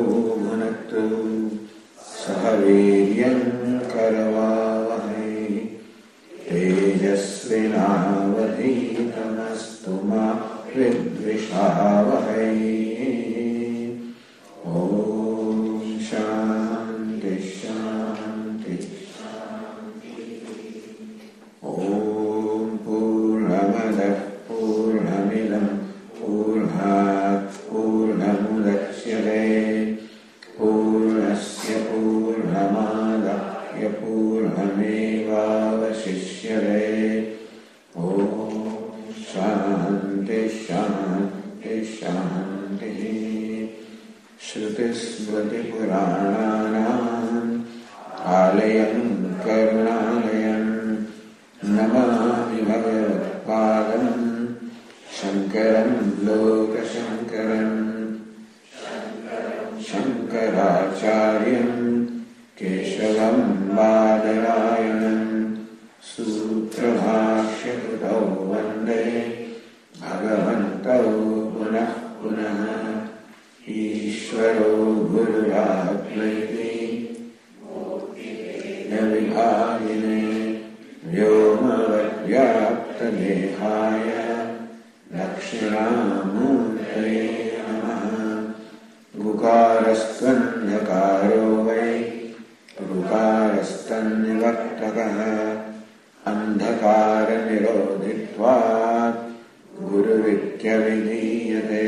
भुनक्तु सह वीर्यं करवावहै तेजस्विनावधीतमस्तु मा विद्विषावहै। ॐ शान्ति शान्ति शान्ति। ॐ पूर्णमदः पूर्णमिदं पूर्णात् पूर्णमुदच्यते पूर्णस्य पूर्णमादाय पूर्णमेवावशिष्यते। ॐ शान्ति शान्ति शान्तिः। श्रुतिस्मृतिपुराणानाम् आलयं करुणालयं नमामि भगवत्पादं शङ्करं लोकशङ्करं शङ्कराचार्यं केशवं बादरायणं सूत्रभाष्यकृतौ वन्दे भगवन्तौ पुनः पुनः। ईश्वरो गुरुरात्मैति विभागिने व्योमवद्व्याप्तदेहाय दक्षिणामूर्तये नमः। गुकारस्त्वन्धकारो वै ऋकारस्तन्निवर्तकः अन्धकारनिरोधित्वात् गुरुरित्यभिधीयते।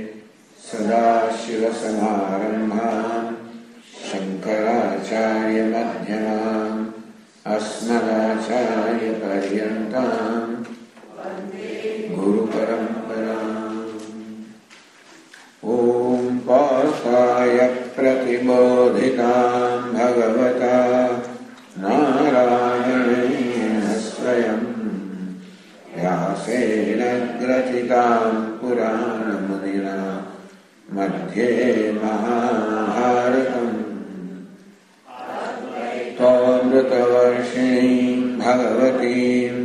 सदाशिवसमारम्भाम् शङ्कराचार्यमध्यमाम् अस्मदाचार्यपर्यन्ताम् गुरुपरम्पराम्। ॐ पार्थाय प्रतिबोधितां भगवता नारायणेन स्वयं व्यासेन ग्रथितां पुराणमुनिना मध्ये महाभारतम् त्वमृतवर्षिणीं भगवतीम्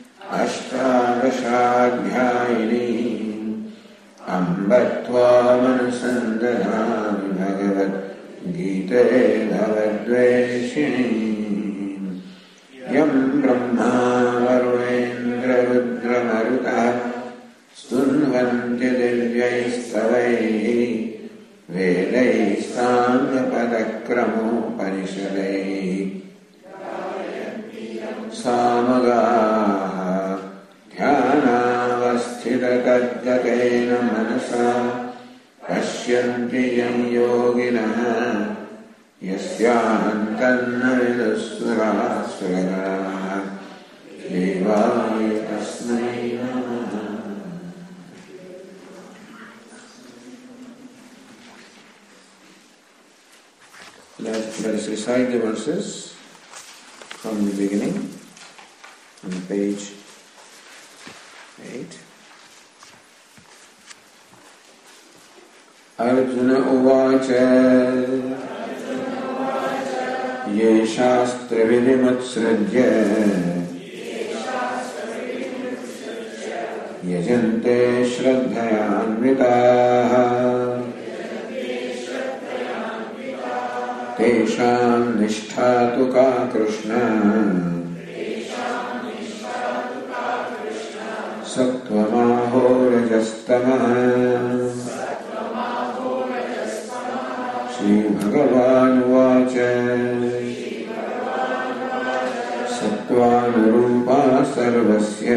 अष्टादशाध्यायिनीम् अम्ब त्वामनुसन्दधामि भगवद्गीते भवद्वेषिणीम्। यं ब्रह्मा वरुणेन्द्ररुद्रमरुतः स्तुन्वन्ति दिव्यैस्तवैः वेदैः साङ्गपदक्रमोपनिषदैः सामगाः ध्यानावस्थिततद्गतेन मनसा पश्यन्ति यं योगिनः यस्यान्तन्न विदुःसुरासुरगणाः देवाय तस्मै नमः। Let us recite the verses from the beginning on page 8. Arjuna uvacha ye shastravidimutsrajya yajante shraddhayanvitaha तेषां निष्ठा तु का कृष्ण सत्त्वमाहो रजस्तमः। श्रीभगवानुवाच सत्त्वानुरूपा सर्वस्य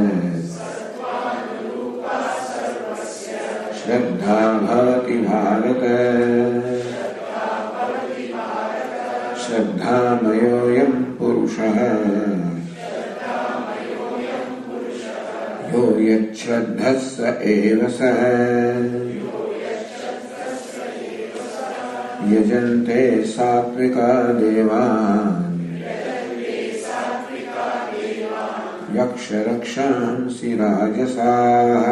श्रद्धा भवति भारत श्रद्धामयोऽयं पुरुषः यो यच्छ्रद्धः स एव सः यजन्ते सात्विका देवान् यक्षरक्षांसि राजसाः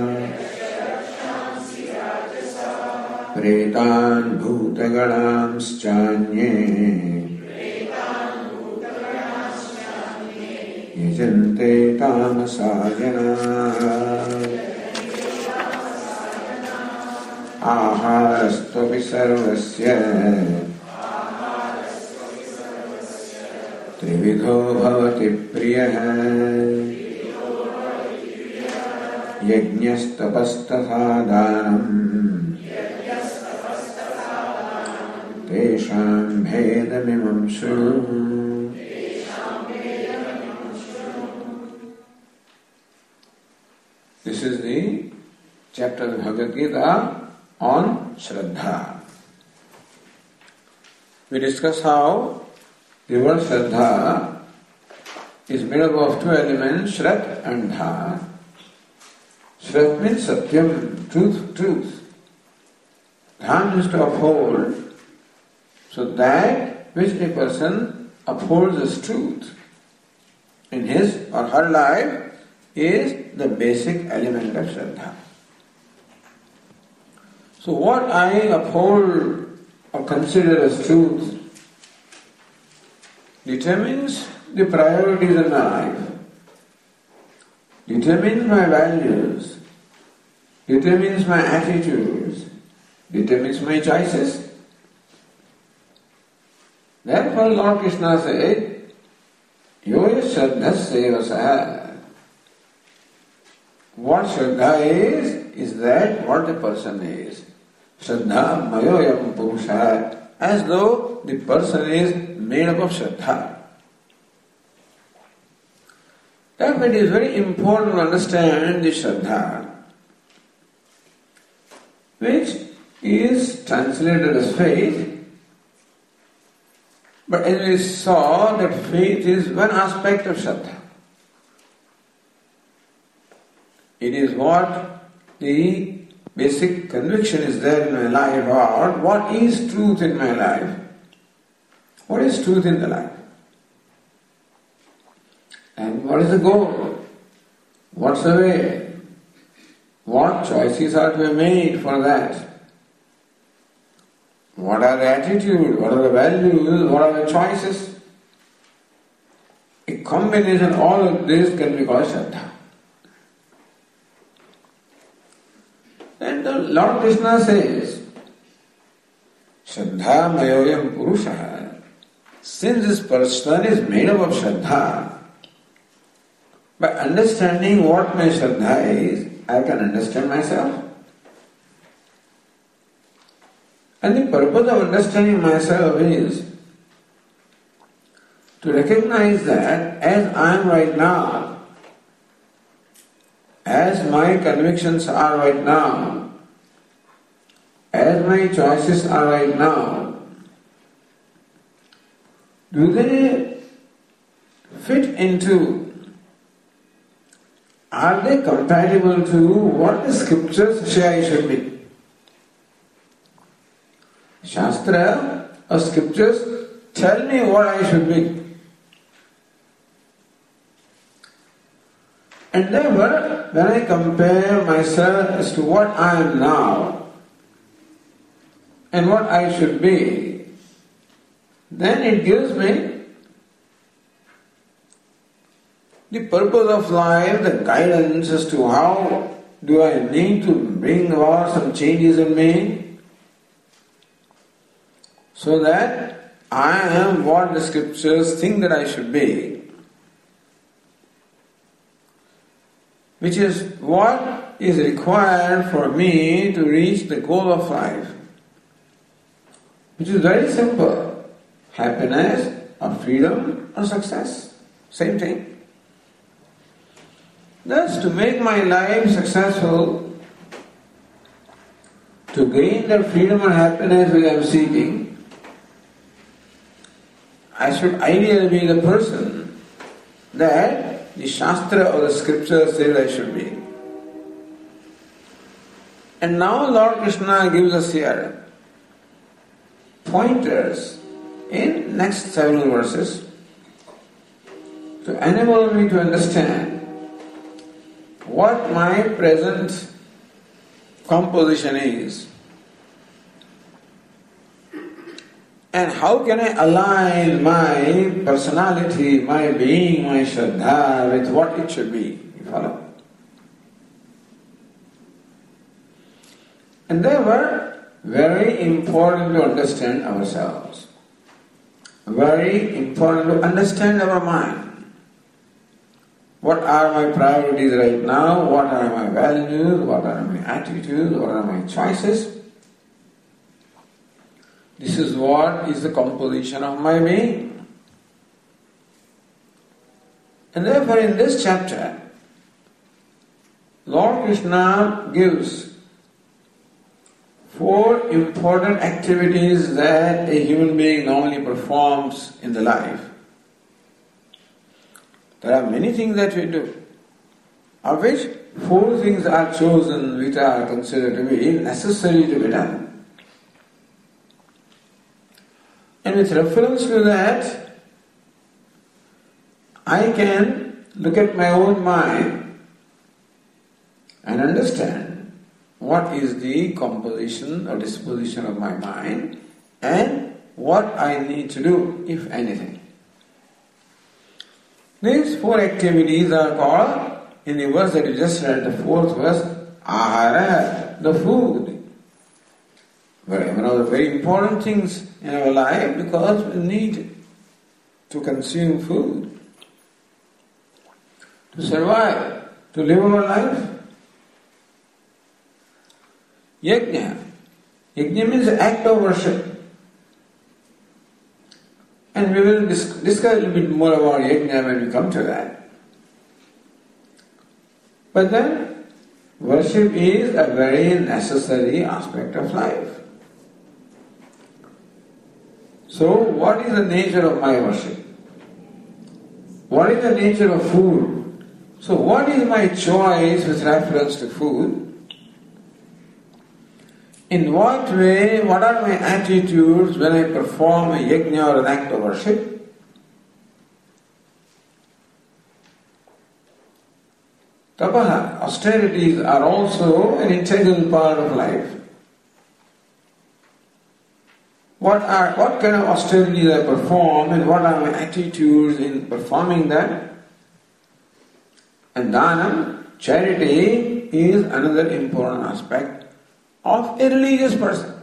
प्रेतान् भूतगणांश्चान्ये यजन्ते तामसा जनाः। आहारस्त्वपि सर्वस्य त्रिविधो भवति प्रियः यज्ञस्तपस्तथा दानम् तेषां भेदमिमं शृणु. This is the chapter of Bhagavad Gita on Shraddha. We discuss how the word Shraddha is made up of two elements, Shrat and Dha. Shrat means Satyam, truth. Dha means to uphold. So that which a person upholds as truth in his or her life is the basic element of Shraddha. So what I uphold or consider as truth determines the priorities in my life, determines my values, determines my attitudes, determines my choices. Therefore Lord Krishna said, Yoya Shraddhasyeva Saha. What Shraddha is that what the person is. Shraddha Mayoyam Purusha, as though the person is made up of Shraddha. Therefore it is very important to understand the Shraddha, which is translated as faith. But as we saw that faith is one aspect of Shraddha. It is what the basic conviction is there in my life about what is truth in my life. What is truth in the life? And what is the goal? What's the way? What choices are to be made for that? What are the attitudes? What are the values? What are the choices? A combination of all of this can be called Shraddha. And the Lord Krishna says, Shraddha Mayoyam Purusha. Since this person is made up of Shraddha, by understanding what my Shraddha is, I can understand myself. And the purpose of understanding myself is to recognize that as I am right now, as my convictions are right now, as my choices are right now, do they fit into, are they compatible to what the scriptures say I should be? Shastra or scriptures tell me what I should be. And therefore, when I compare myself as to what I am now and what I should be, then it gives me the purpose of life, the guidance as to how do I need to bring about some changes in me so that I am what the scriptures think that I should be. Which is what is required for me to reach the goal of life, which is very simple: happiness or freedom or success. Same thing. Thus, to make my life successful, to gain the freedom and happiness which I am seeking, I should ideally be the person that the Shastra or the Scripture says I should be. And now Lord Krishna gives us here pointers in next several verses to enable me to understand what my present composition is and how can I align my personality, my being, my Shraddha with what it should be. You follow? And therefore, very important to understand ourselves. Very important to understand our mind. What are my priorities right now? What are my values? What are my attitudes? What are my choices? This is what is the composition of my being. And therefore in this chapter, Lord Krishna gives 4 important activities that a human being normally performs in the life. There are many things that we do, of which 4 things are chosen which are considered to be necessary to be done. And with reference to that, I can look at my own mind and understand what is the composition or disposition of my mind and what I need to do, if anything. These 4 activities are called, in the verse that you just read, the 4th verse, ahara, the food. One of the very important things in our life, because we need to consume food, to survive, to live our life. Yajna. Yajna means act of worship. And we will discuss a little bit more about yajna when we come to that. But then, worship is a very necessary aspect of life. So, what is the nature of my worship? What is the nature of food? So, what is my choice with reference to food? In what way, what are my attitudes when I perform a yajna or an act of worship? Tapaha, austerities are also an integral part of life. What kind of austerities I perform and what are my attitudes in performing that? And dhanam, charity, is another important aspect of a religious person.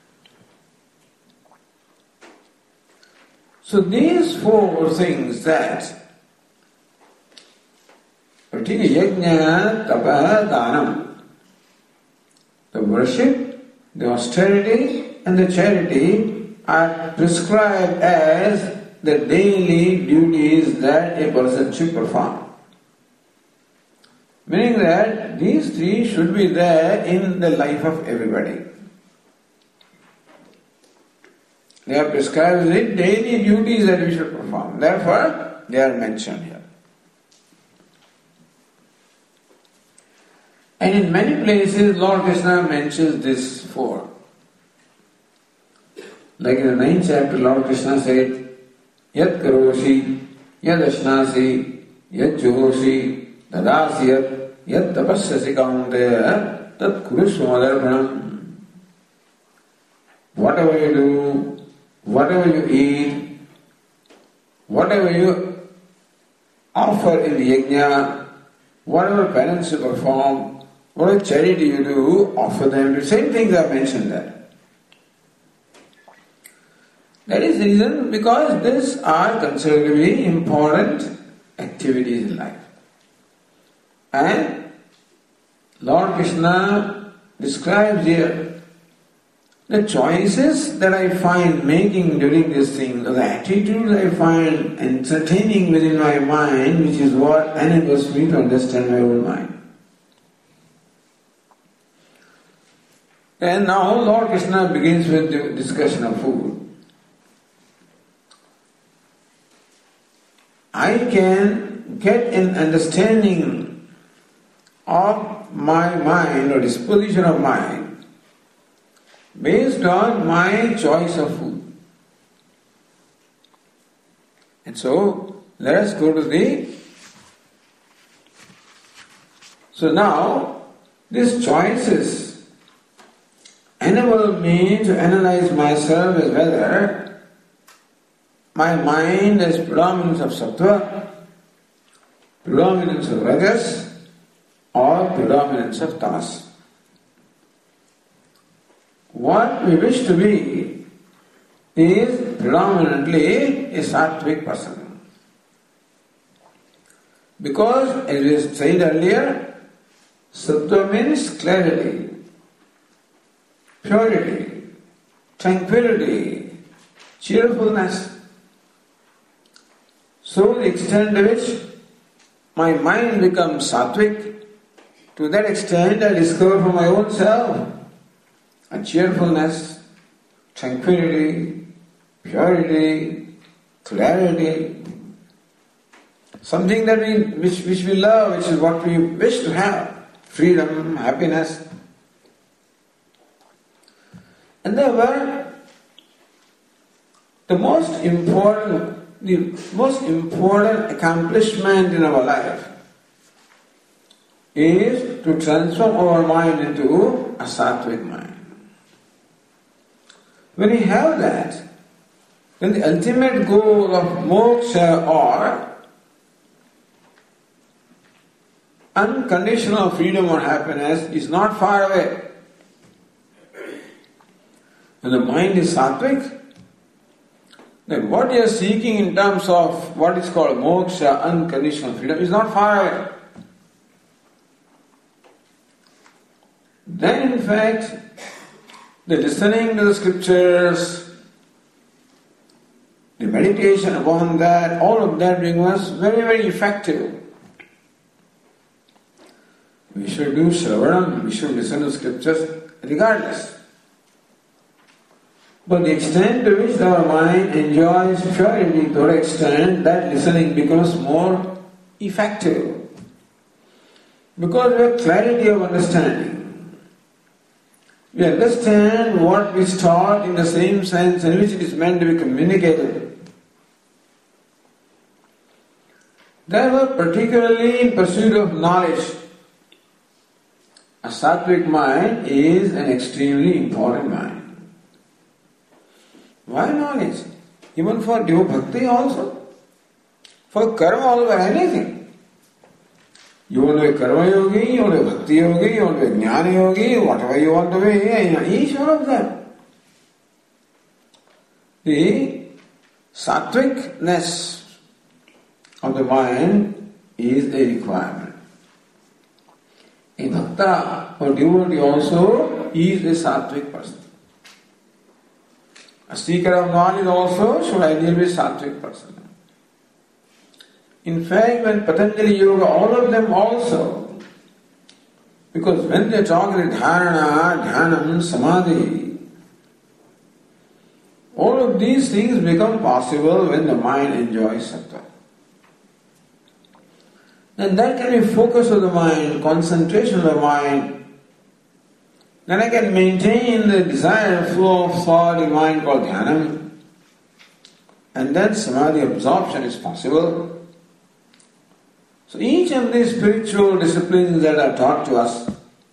So these 4 things that, particularly yajna, tapa, dhanam, the worship, the austerity and the charity are prescribed as the daily duties that a person should perform. Meaning that these 3 should be there in the life of everybody. They are prescribed as daily duties that we should perform. Therefore, they are mentioned here. And in many places, Lord Krishna mentions these 4. Like in the 9th chapter, Lord Krishna said, Yat karoshi, yad ashnasi, yad juhoshi, tadasyat, yad tapasyasi kaunteya, tat kurushva madarpanam. Whatever you do, whatever you eat, whatever you offer in the yajna, whatever penance you perform, whatever charity you do, offer them. The same things are mentioned there. That is the reason, because these are considered to be important activities in life. And Lord Krishna describes here the choices that I find making during this thing, the attitudes I find entertaining within my mind, which is what enables me to understand my own mind. And now Lord Krishna begins with the discussion of food. I can get an understanding of my mind or disposition of mind based on my choice of food. And so, let us go to So now, these choices enable me to analyze myself as whether my mind has predominance of sattva, predominance of rajas, or predominance of tamas. what we wish to be is predominantly a sattvic person. Because, as we said earlier, sattva means clarity, purity, tranquility, cheerfulness. So the extent to which my mind becomes sattvic, to that extent I discover for my own self a cheerfulness, tranquility, purity, clarity, something that which we love, which is what we wish to have, freedom, happiness. And therefore, the most important accomplishment in our life is to transform our mind into a sattvic mind. When we have that, then the ultimate goal of moksha or unconditional freedom or happiness is not far away. When the mind is sattvic, then what you are seeking in terms of what is called moksha, unconditional freedom, is not far away. Then in fact, the listening to the scriptures, the meditation upon that, all of that becomes very, very effective. We should do Shravanam, we should listen to scriptures regardless. But the extent to which our mind enjoys purity, to that extent that listening becomes more effective. Because we have clarity of understanding. We understand what is taught in the same sense in which it is meant to be communicated. Therefore, particularly in pursuit of knowledge, a sattvic mind is an extremely important mind. Why knowledge? Even for bhakti also. For karma also, for anything. You want to be karma yogi, you want to be bhakti yogi, you want to be jnana yogi, whatever you want to be, each one of them. The sattvicness of the mind is a requirement. A bhakta or devotee also is a sattvic person. A seeker of knowledge also should ideally be a sattvic person. In fact, when Patanjali Yoga, all of them also, because when they talk about dharana, dhyanam, samadhi, all of these things become possible when the mind enjoys sattva. And that can be focus of the mind, concentration of the mind. Then I can maintain the desired flow of thought in mind called dhyanam. And then samadhi absorption is possible. So each of these spiritual disciplines that are taught to us,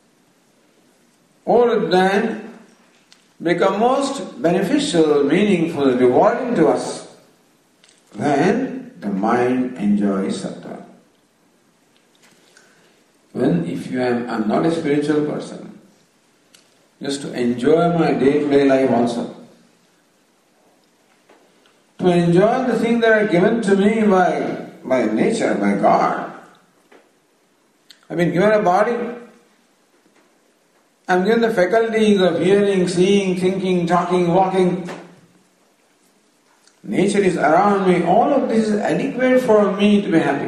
all of them become most beneficial, meaningful, rewarding to us when the mind enjoys sattva. I'm not a spiritual person, just to enjoy my day-to-day life also. To enjoy the things that are given to me by nature, by God. I've been given a body. I'm given the faculties of hearing, seeing, thinking, talking, walking. Nature is around me. All of this is adequate for me to be happy.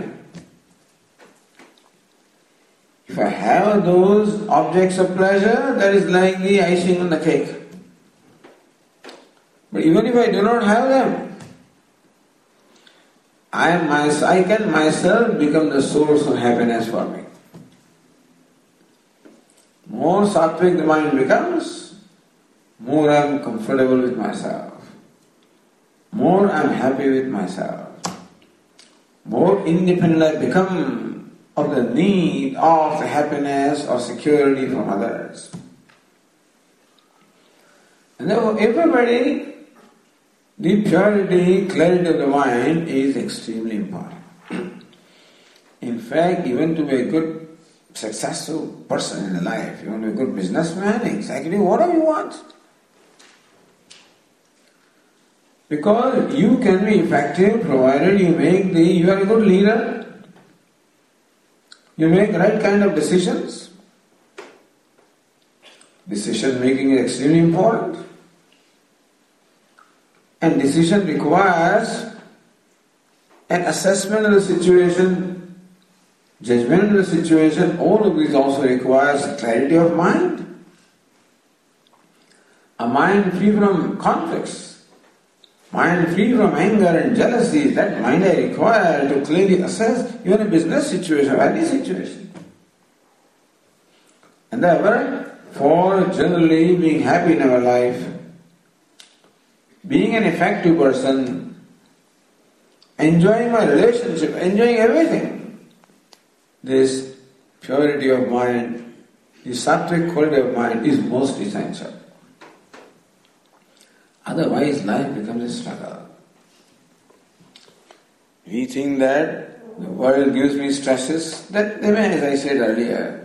If I have those objects of pleasure, that is like the icing on the cake. But even if I do not have them, I can myself become the source of happiness for me. More sattvic the mind becomes, more I am comfortable with myself. More I am happy with myself. More independent I become of the need of the happiness or security from others. And therefore everybody, the purity, clarity of the mind is extremely important. In fact, even to be a good, successful person in life, you want to be a good businessman, exactly whatever you want. Because you can be effective provided you are a good leader, you make right kind of decisions. Decision making is extremely important. And decision requires an assessment of the situation, judgment of the situation. All of these also requires clarity of mind. A mind free from conflicts, mind free from anger and jealousy, that mind I require to clearly assess even a business situation or any situation. And therefore, for generally being happy in our life, being an effective person, enjoying my relationship, enjoying everything, this purity of mind, this sattvic quality of mind is most essential. Otherwise, life becomes a struggle. We think that the world gives me stresses, that they may, as I said earlier.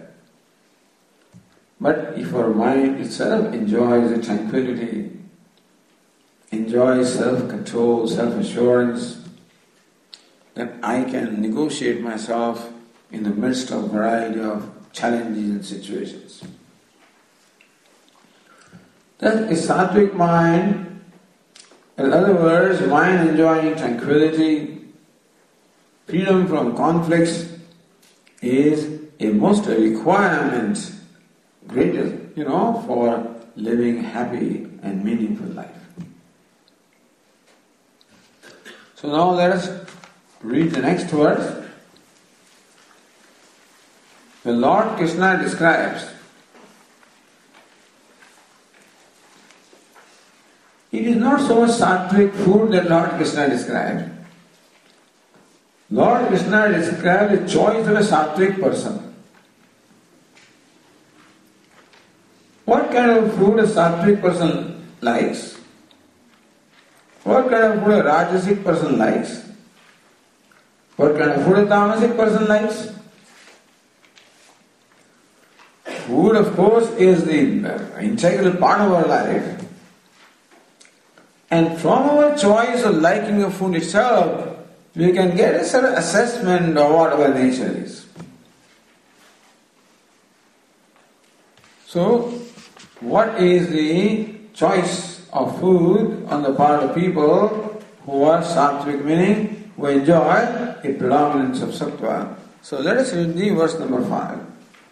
But if our mind itself enjoys the tranquility, enjoys self-control, self-assurance, then I can negotiate myself in the midst of a variety of challenges and situations. That is sattvic mind. In other words, mind enjoying tranquility, freedom from conflicts is a most requirement, greatest, for living happy and meaningful life. So now let us read the next verse. The Lord Krishna describes, it is not so much sattvic food that Lord Krishna described. Lord Krishna described the choice of a sattvic person. What kind of food a sattvic person likes? What kind of food a rajasic person likes? What kind of food a tamasic person likes? Food, of course, is the integral part of our life. And from our choice of liking of food itself, we can get a sort of assessment of what our nature is. So, what is the choice of food on the part of people who are sattvic, meaning who enjoy a predominance of sattva? So let us read the verse number 5.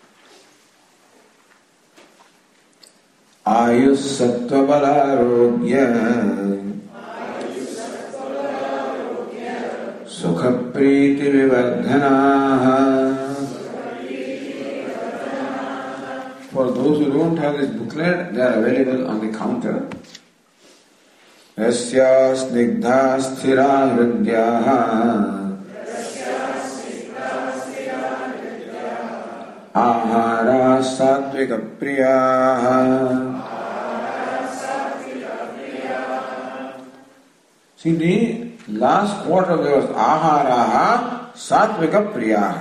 Ayus sattva balarogya sukha priti vivardhanaha. For those who don't have this booklet, they are available on the counter. Yasya snigdha sthira hridyaha ahara sattvika priyaha. See, the last quarter there was aharaha sattvika priyaha.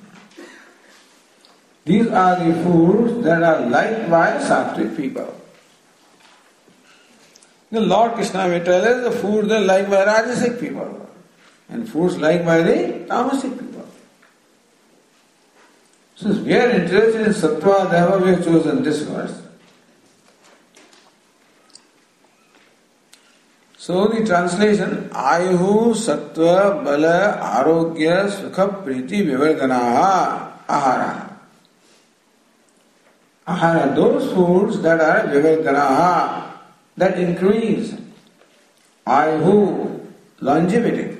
These are the foods that are liked by sattvic people. The Lord Krishna will tell us the foods that are liked by rajasic people and foods liked by the tamasic people. Since we are interested in sattva, therefore we have chosen this verse. So the translation, Ayuhu sattva bala arogya sukha priti vivardhanaha ahara. Ahara, those foods that are vivardhanaha, that increase. Ayuhu, longevity.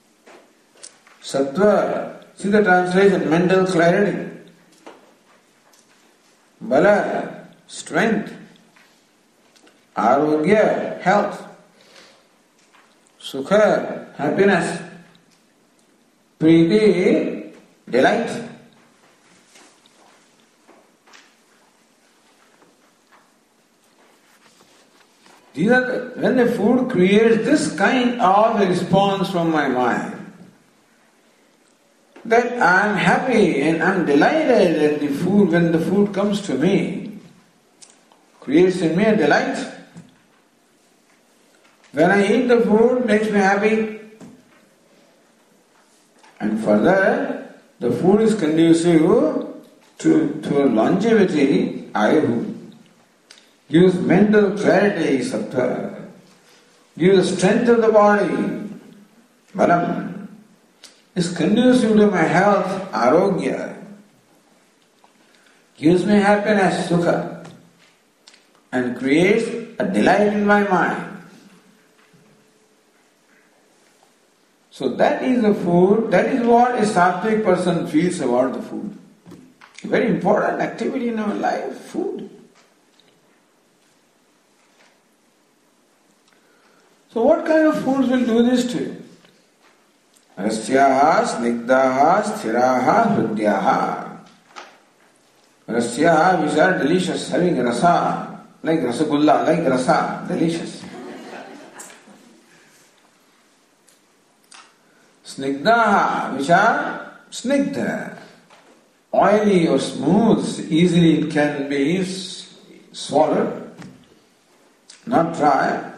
Sattva, see the translation, mental clarity. Bala, strength. Arogya, health. Sukha, happiness. Priti, delight. When the food creates this kind of a response from my mind, that I am happy and I am delighted at the food when the food comes to me, creates in me a delight. When I eat the food, it makes me happy. And further, the food is conducive to longevity, ayu, gives mental clarity, sattva, gives strength of the body, balam, is conducive to my health, arogya, gives me happiness, sukha, and creates a delight in my mind. So that is the food, that is what a sattvic person feels about the food. A very important activity in our life, food. So what kind of foods will do this to you? Rasyaha, snigdaha, sthiraha, hrudyaha. Rasyaha, which are delicious, having rasa, like rasagulla, like rasa, delicious. Snigdaha, which are snigdha, oily or smooth, easily it can be swallowed, not dry.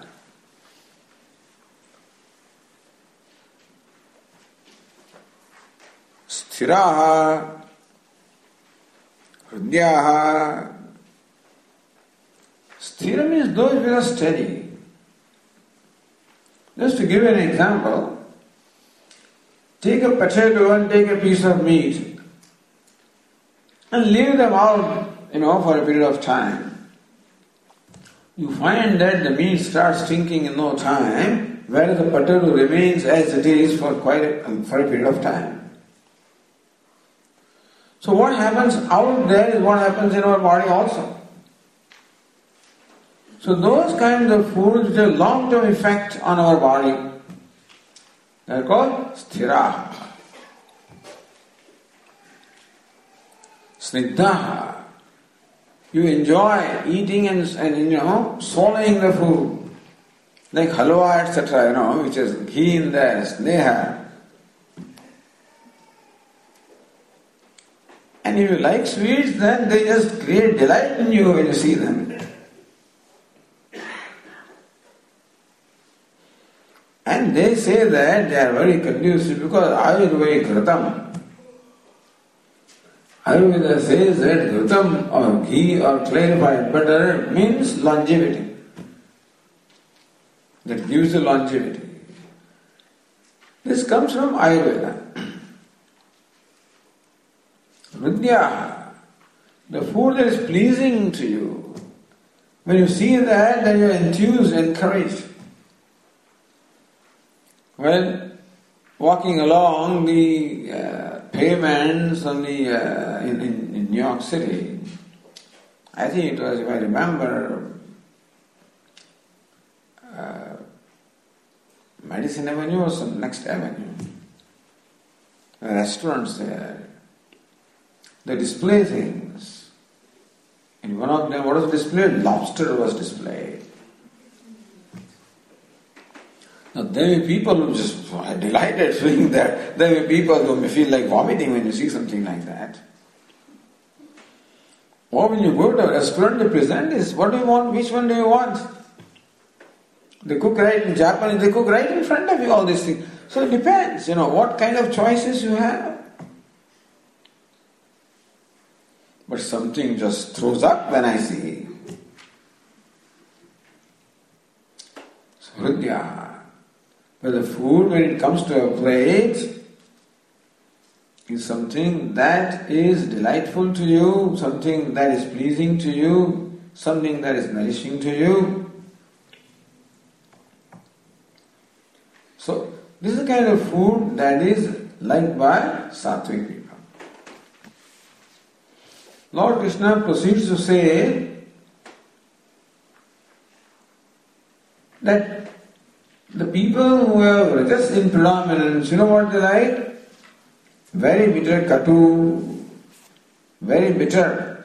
Sthiraha, hrudyaha. Sthira means those which are steady. Just to give you an example, take a potato and take a piece of meat and leave them out, for a period of time. You find that the meat starts stinking in no time, whereas the potato remains as it is for a period of time. So what happens out there is what happens in our body also. So those kinds of foods which have long-term effect on our body, they are called sthira. Snigdaha. You enjoy eating and swallowing the food. Like halwa, etc., which has ghee in there, sneha. And if you like sweets, then they just create delight in you when you see them. And they say that they are very conducive because Ayurveda Ghritam. Ayurveda says that Ghritam or ghee or clarified butter means longevity. That gives you longevity. This comes from Ayurveda. Vidya, the food that is pleasing to you. When you see that, then you are enthused, encouraged. Well, walking along the pavements on in New York City, I think it was, if I remember, Madison Avenue or some next avenue. Restaurants there. They display things. In one of them, what was displayed? Lobster was displayed. Now, there may be people who just are delighted seeing that. There may be people who may feel like vomiting when you see something like that. Or when you go to a restaurant, they present this. What do you want? Which one do you want? They cook right in Japanese. They cook right in front of you, all these things. So it depends, what kind of choices you have. But something just throws up when I see. So, Hridya. But the food, when it comes to a plate, is something that is delightful to you, something that is pleasing to you, something that is nourishing to you. So, this is the kind of food that is liked by sattvic people. Lord Krishna proceeds to say that the people who have rajas in predominance, you know what they like? Very bitter katu, very bitter,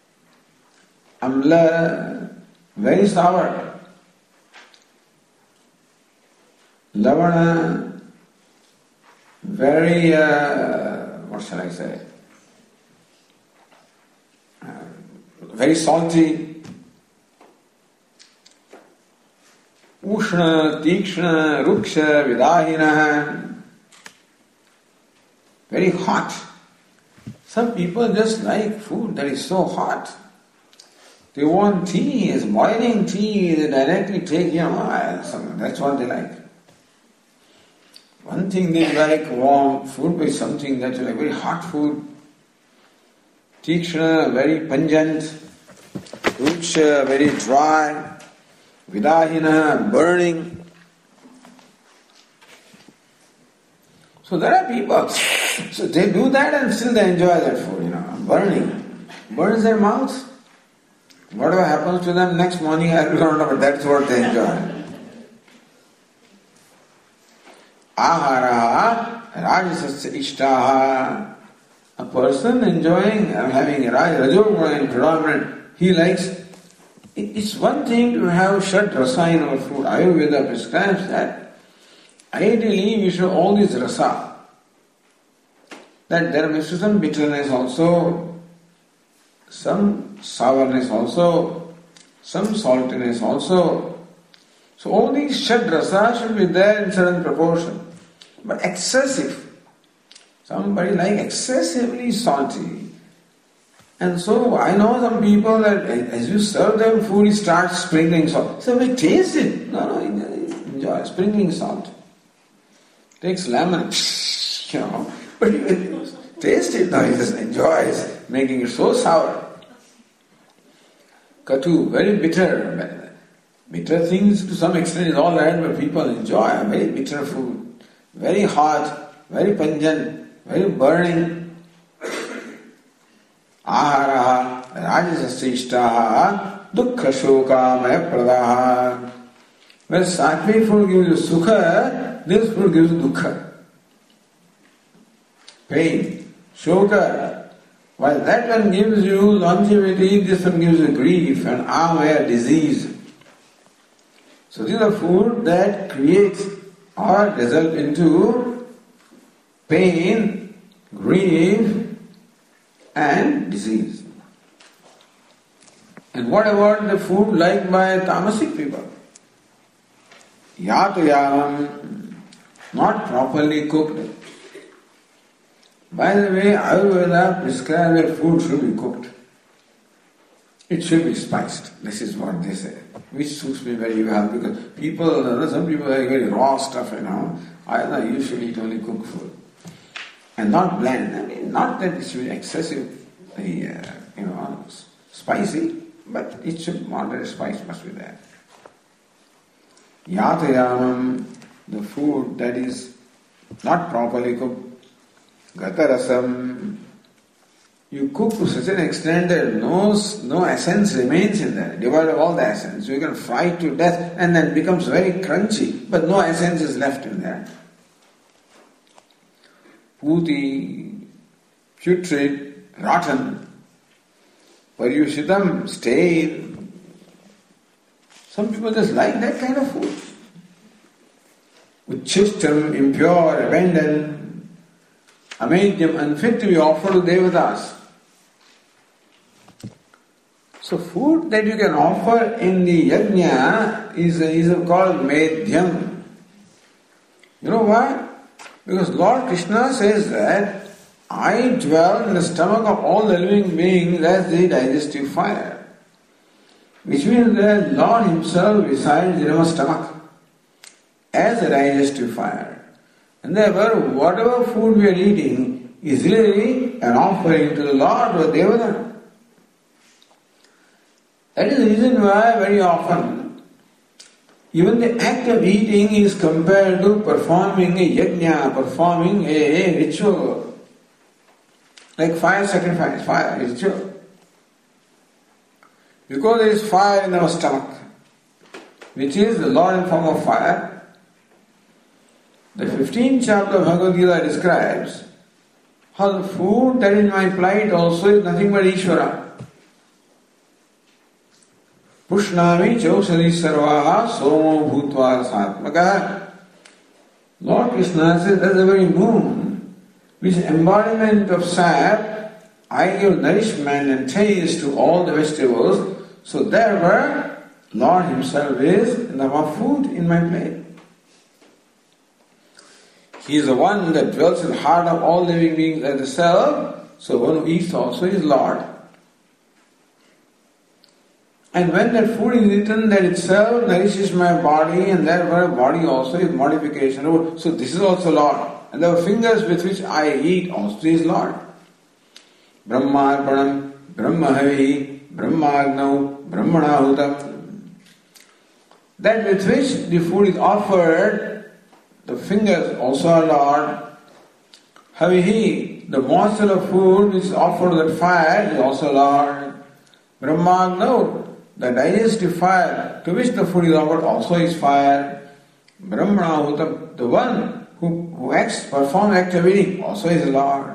amla, very sour, lavana, very, what shall I say? Very salty. Ushna, Tikshna, Ruksha, Vidahina. Very hot. Some people just like food that is so hot. They want tea, it's boiling tea, they directly take, that's what they like. One thing they like warm food, but something that is like very hot food. Tikshna, very pungent. Ruksha, very dry. Vidahina, burning. So there are people, so they do that and still they enjoy that food, burning. Burns their mouth. Whatever happens to them next morning, I don't know, but that's what they enjoy. Ahara, rajasasya ishtaha. A person enjoying, having a rajoguna predominant, he likes. It's one thing to have shat rasa in our food. Ayurveda prescribes that. Ideally, we should all this rasa. That there must be some bitterness also, some sourness also, some saltiness also. So all these shat rasa should be there in certain proportion. But excessive. Somebody like excessively salty. And so I know some people that as you serve them food, it starts sprinkling salt. So we taste it. No, enjoy sprinkling salt. Takes lemon, but you taste it now, he just enjoys making it so sour. Katu, very bitter. Bitter things to some extent is all right, but people enjoy very bitter food. Very hot, very pungent, very burning. Ahara, rajasasya ishtaha, dukkha shoka maya pradaha. When sattvic food gives you sukha, this food gives you dukkha. Pain, shoka. While that one gives you longevity, this one gives you grief and amaya, disease. So these are food that creates or result into pain, grief, and disease. And what about the food liked by tamasic people? Yatayam, not properly cooked. By the way, Ayurveda prescribes that food should be cooked. It should be spiced. This is what they say, which suits me very well because some people like very raw stuff, I usually eat only cooked food. And not bland. Not that it should be excessively, spicy, but it should, moderate spice must be there. Yatayamam, the food that is not properly cooked. Gatarasam, you cook to such an extent that no essence remains in there. Divide all the essence. You can fry it to death and then it becomes very crunchy, but no essence is left in there. Puti, putrid, rotten, paryushitam, stale. Some people just like that kind of food. Uchishtam, impure, abandoned, amedyam, unfit to be offered to devatas. So food that you can offer in the yajna is called medhyam. You know why? Because Lord Krishna says that I dwell in the stomach of all the living beings as the digestive fire. Which means that Lord Himself resides in our stomach as a digestive fire. And therefore, whatever food we are eating is really an offering to the Lord or Devata. That is the reason why very often even the act of eating is compared to performing a yajna, performing a ritual. Like fire sacrifice, fire ritual. Because there is fire in our stomach, which is the Lord in form of fire. The 15th chapter of Bhagavad Gita describes how the food that is in my plate also is nothing but Ishvara. Pushnami chaushali sarvaha somo bhutva satmaka. Lord Krishna says that the very moon, which is embodiment of sap, I give nourishment and taste to all the vegetables, so therefore Lord Himself is in the form of food in my plate. He is the one that dwells in the heart of all living beings as the self, so one who eats also is Lord. And when that food is eaten, that itself nourishes my body, and therefore body also is modification. So this is also Lord. And the fingers with which I eat also is Lord. Brahmarpanam, Brahmahavi, Brahmagnau, Brahmanahutam. That with which the food is offered, the fingers also are Lord. Havihi, the morsel of food which is offered to that fire is also Lord. Brahmagnau, the digestive fire to which the food is offered also is fire. Brahmanahutam, the one who performs activity also is Lord.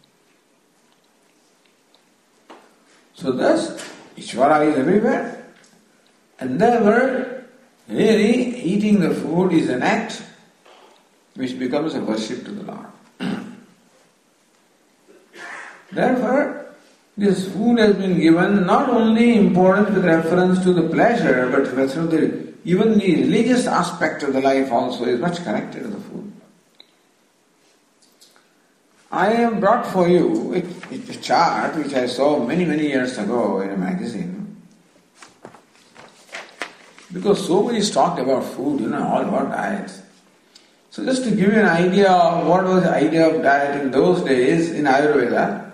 So thus, Ishvara is everywhere. And therefore, really eating the food is an act which becomes a worship to the Lord. Therefore, this food has been given not only importance with reference to the pleasure, but even the religious aspect of the life also is much connected to the food. I have brought for you a chart which I saw many years ago in a magazine. Because so much is talked about food, all about diets. So just to give you an idea of what was the idea of diet in those days in Ayurveda,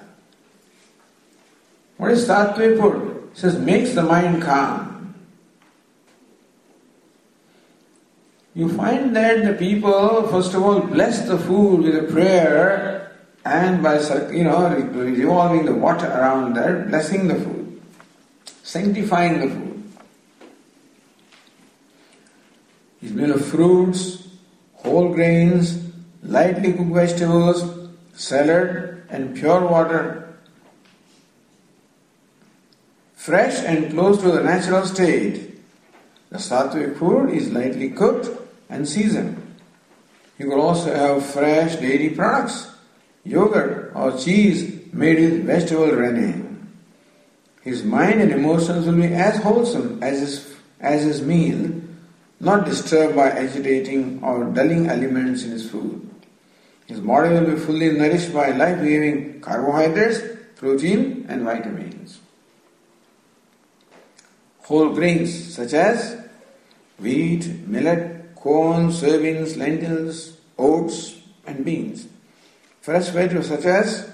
what is Sattvic food? It says makes the mind calm. You find that the people first of all bless the food with a prayer and by revolving the water around that, blessing the food, sanctifying the food. It's made of fruits, whole grains, lightly cooked vegetables, salad and pure water. Fresh and close to the natural state. The Sattvic food is lightly cooked and seasoned. You could also have fresh dairy products, yogurt or cheese made with vegetable rennet. His mind and emotions will be as wholesome as his meal, not disturbed by agitating or dulling elements in his food. His body will be fully nourished by life-giving carbohydrates, protein and vitamins. Whole grains such as wheat, millet, corn, soybeans, lentils, oats and beans. Fresh vegetables such as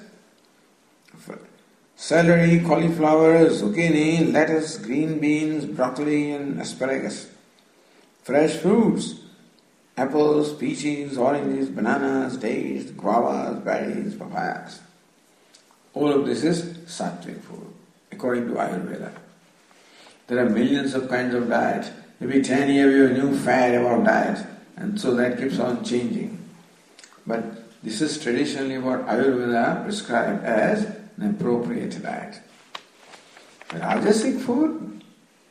celery, cauliflower, zucchini, lettuce, green beans, broccoli and asparagus. Fresh fruits, apples, peaches, oranges, bananas, dates, guavas, berries, papayas. All of this is Sattvic food, according to Ayurveda. There are millions of kinds of diet. Every 10 years we have a new fad about diet, and so that keeps on changing. But this is traditionally what Ayurveda prescribed as an appropriate diet. The Rajasic food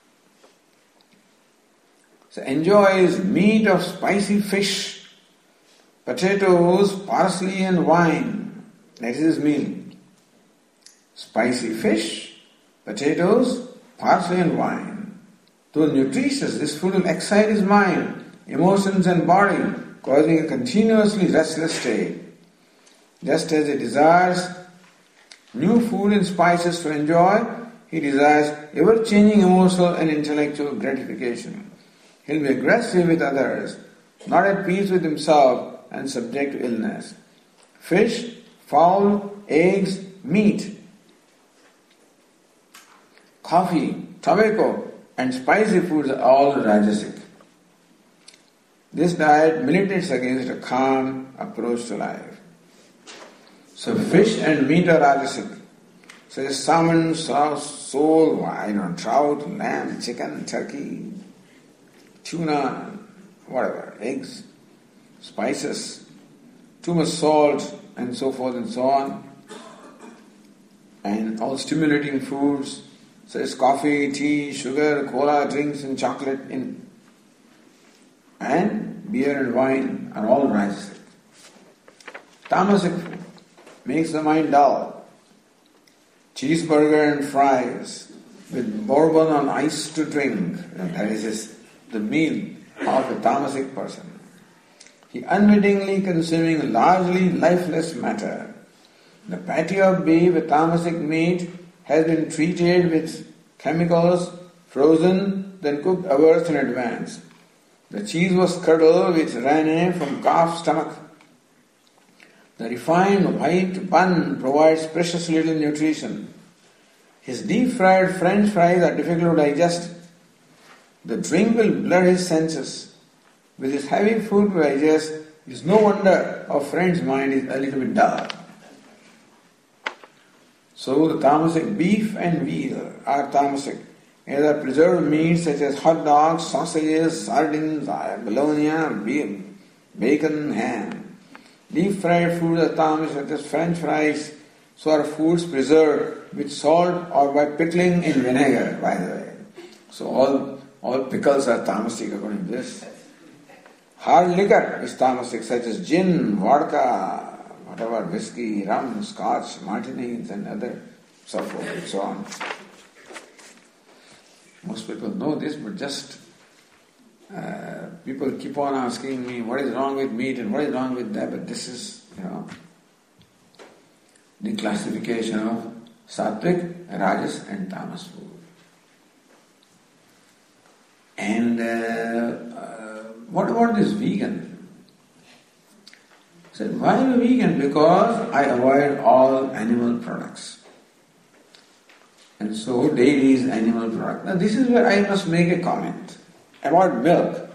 enjoys meat of spicy fish, potatoes, parsley and wine. That is his meal. Spicy fish, potatoes, parsley and wine. Though nutritious, this food will excite his mind, emotions and body, causing a continuously restless state. Just as he desires new food and spices to enjoy, he desires ever-changing emotional and intellectual gratification. He'll be aggressive with others, not at peace with himself and subject to illness. Fish, fowl, eggs, meat, coffee, tobacco and spicy foods are all Rajasic. This diet militates against a calm approach to life. So fish and meat are Rajasic. So salmon, sole, trout, lamb, chicken, turkey, tuna, whatever, eggs, spices, too much salt and so forth and so on. And all stimulating foods, such as coffee, tea, sugar, cola, drinks and chocolate and beer and wine are all Rajasic. Tamasic food makes the mind dull. Cheeseburger and fries, with bourbon on ice to drink. And that is the meal of a tamasic person. He unwittingly consuming largely lifeless matter. The patty of beef, a tamasic meat, has been treated with chemicals, frozen, then cooked hours in advance. The cheese was curdled with rennet from calf stomach. The refined white bun provides precious little nutrition. His deep-fried French fries are difficult to digest. The drink will blur his senses. With his heavy food to digest, it is no wonder our friend's mind is a little bit dull. So the tamasic beef and veal are tamasic. As are preserved meats such as hot dogs, sausages, sardines, bologna, bacon, ham. Deep-fried foods are tamasic such as French fries. So are foods preserved with salt or by pickling in vinegar, by the way. So all pickles are tamasic according to this. Hard liquor is tamasic, such as gin, vodka, whatever, whiskey, rum, scotch, martinis and other so forth and so on. Most people know this, but just people keep on asking me what is wrong with meat and what is wrong with that, but this is, the classification of sattvic, rajas and tamas food. And what about this vegan? I said, why am I vegan? Because I avoid all animal products. And so dairy is animal product. Now this is where I must make a comment about milk.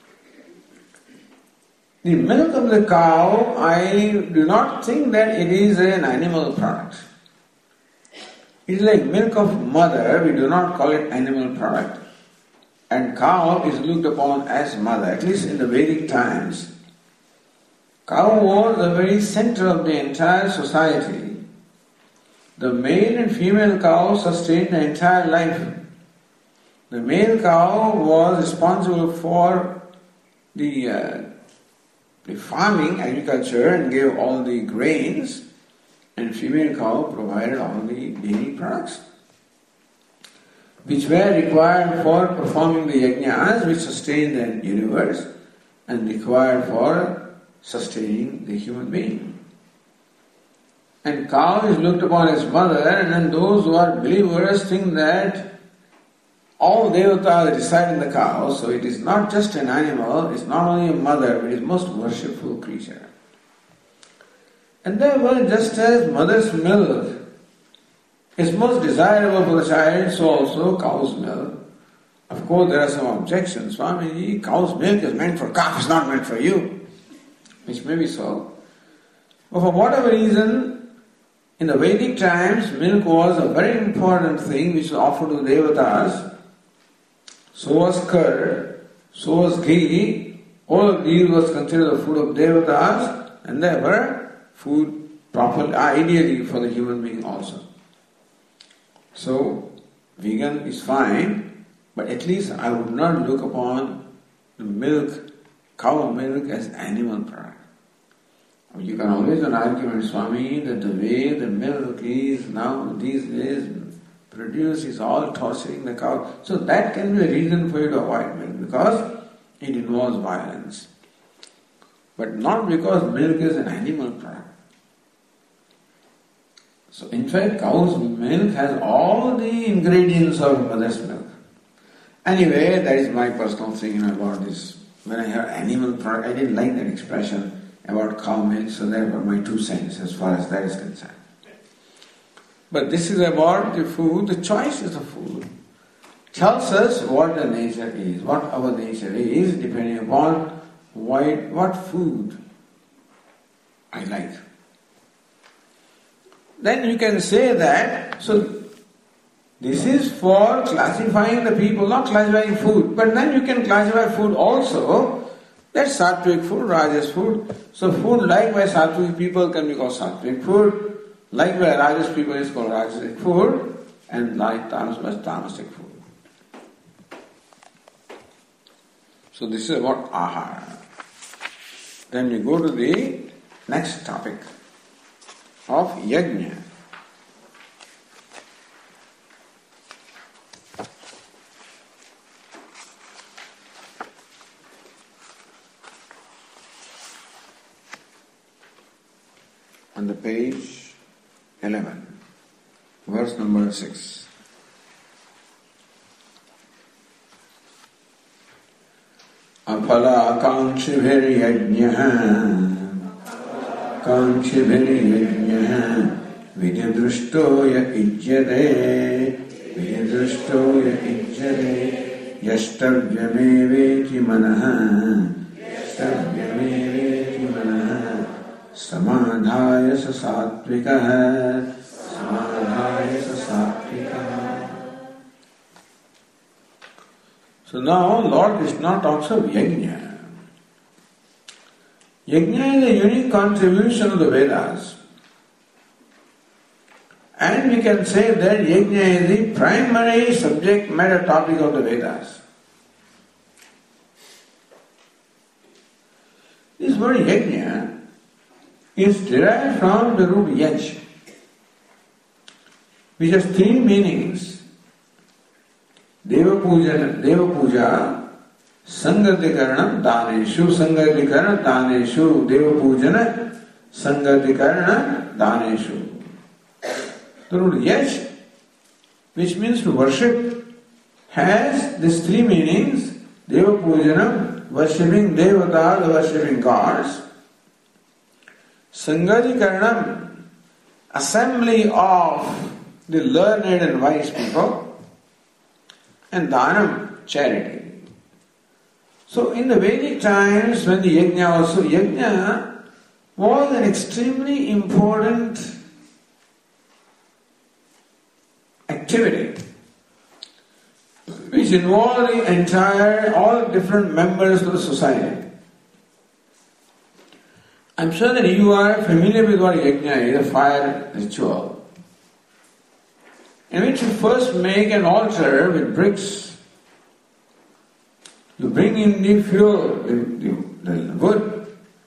The milk of the cow, I do not think that it is an animal product. It is like milk of mother, we do not call it animal product. And cow is looked upon as mother, at least in the Vedic times. Cow was the very center of the entire society. The male and female cow sustained the entire life. The male cow was responsible for the farming, agriculture, and gave all the grains, and female cow provided all the dairy products, which were required for performing the yajnas, which sustained the universe, and required for sustaining the human being. And cow is looked upon as mother, and then those who are believers think that all devatas reside in the cow, so it is not just an animal, it's not only a mother, but it is most worshipful creature. And therefore, just as mother's milk is most desirable for the child, so also cow's milk. Of course, there are some objections. Swamiji, cow's milk is meant for calf, it's not meant for you. Which may be so. But for whatever reason, in the Vedic times, milk was a very important thing which was offered to the devatas. So was curd, so was ghee. All of these was considered the food of devatas, and they were food properly, ideally for the human being also. So, vegan is fine, but at least I would not look upon the milk, cow milk, as animal product. You can always an argument, Swami, that the way the milk is now these days produced is all torturing the cow. So that can be a reason for you to avoid milk, because it involves violence. But not because milk is an animal product. So in fact, cow's milk has all the ingredients of mother's milk. Anyway, that is my personal thing about this. When I heard animal product, I didn't like that expression about cow milk, so that were my 2 cents as far as that is concerned. But this is about the food, the choices of food. Tells us what the nature is, what our nature is, depending upon what food I like. Then you can say that, so this is for classifying the people, not classifying food, but then you can classify food also. That's sattvic food, rajas food. So food liked by sattvic people can be called sattvic food, liked by rajas people is called rajasic food, and like tamasic food. So this is about ahara. Then we go to the next topic of yajna. on the page 11, verse number 6. Aphala-kankshibhir-yajñah vididrushtoya ijyate yashtavyameveti manah samadhaya sa satvikah. So now Lord Krishna talks of yajna. Yajna is a unique contribution of the Vedas. And we can say that yajna is the primary subject matter topic of the Vedas. This word yajna is derived from the root yaj, which has three meanings. Deva puja, sangatikaranam daneshu, sangatikaranam daneshu, deva pujana, sangatikaranam daneshu. The root yaj, which means to worship, has these three meanings. Deva pujanam, worshipping devatas, worshipping gods. Sangatikaranam, assembly of the learned and wise people. And dhanam, charity. So in the Vedic times when the yajna was an extremely important activity which involved the entire, all different members of the society. I'm sure that you are familiar with what yajna is, a fire ritual, in which you first make an altar with bricks. You bring in the fuel, the wood.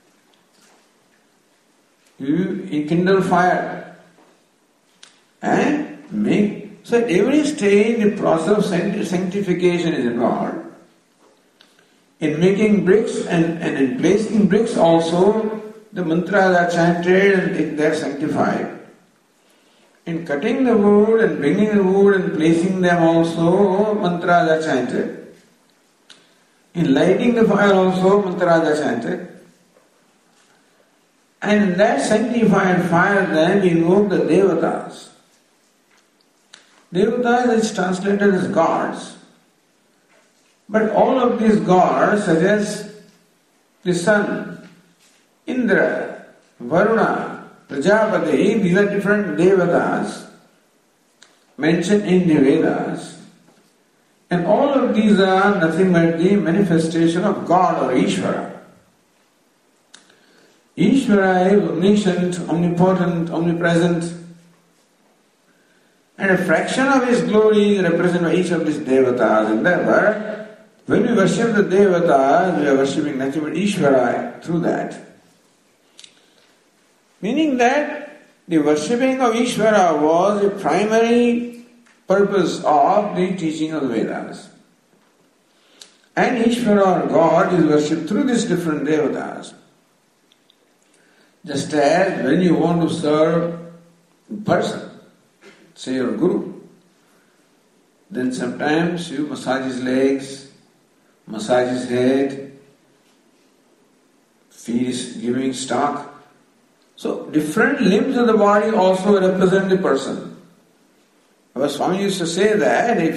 You kindle fire and make. So at every stage the process of sanctification is involved. In making bricks and in placing bricks also, the mantras are chanted and they are sanctified. In cutting the wood and bringing the wood and placing them also, mantras are chanted. In lighting the fire also, mantras are chanted. And in that sanctified fire then we invoke the devatas. Devatas is translated as gods. But all of these gods, such as the sun, Indra, Varuna, Prajapati, these are different devatas mentioned in the Vedas. And all of these are nothing but the manifestation of God or Ishvara. Ishvara is omniscient, omnipotent, omnipresent, and a fraction of His glory is represented by each of these devatas. And therefore, when we worship the devatas, we are worshipping nothing but Ishvara through that. Meaning that the worshipping of Ishvara was a primary purpose of the teaching of the Vedas. And Ishvara or God is worshipped through these different devatas. Just as when you want to serve a person, say your guru, then sometimes you massage his legs, massage his head, feed is giving stock. So different limbs of the body also represent the person. Our Swami used to say that if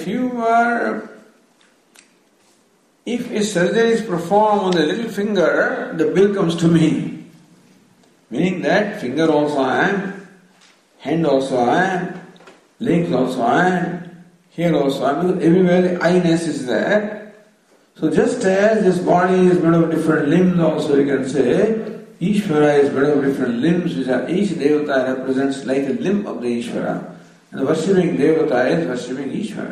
a surgery is performed on the little finger, the bill comes to me. Meaning that finger also I am, hand also I am, legs also I am, here also I am, because everywhere the I-ness is there. So just as this body is made of different limbs also you can say, Ishvara is made of different limbs, which are each devata represents like a limb of the Ishvara. And the worshipping devata is worshipping Ishvara.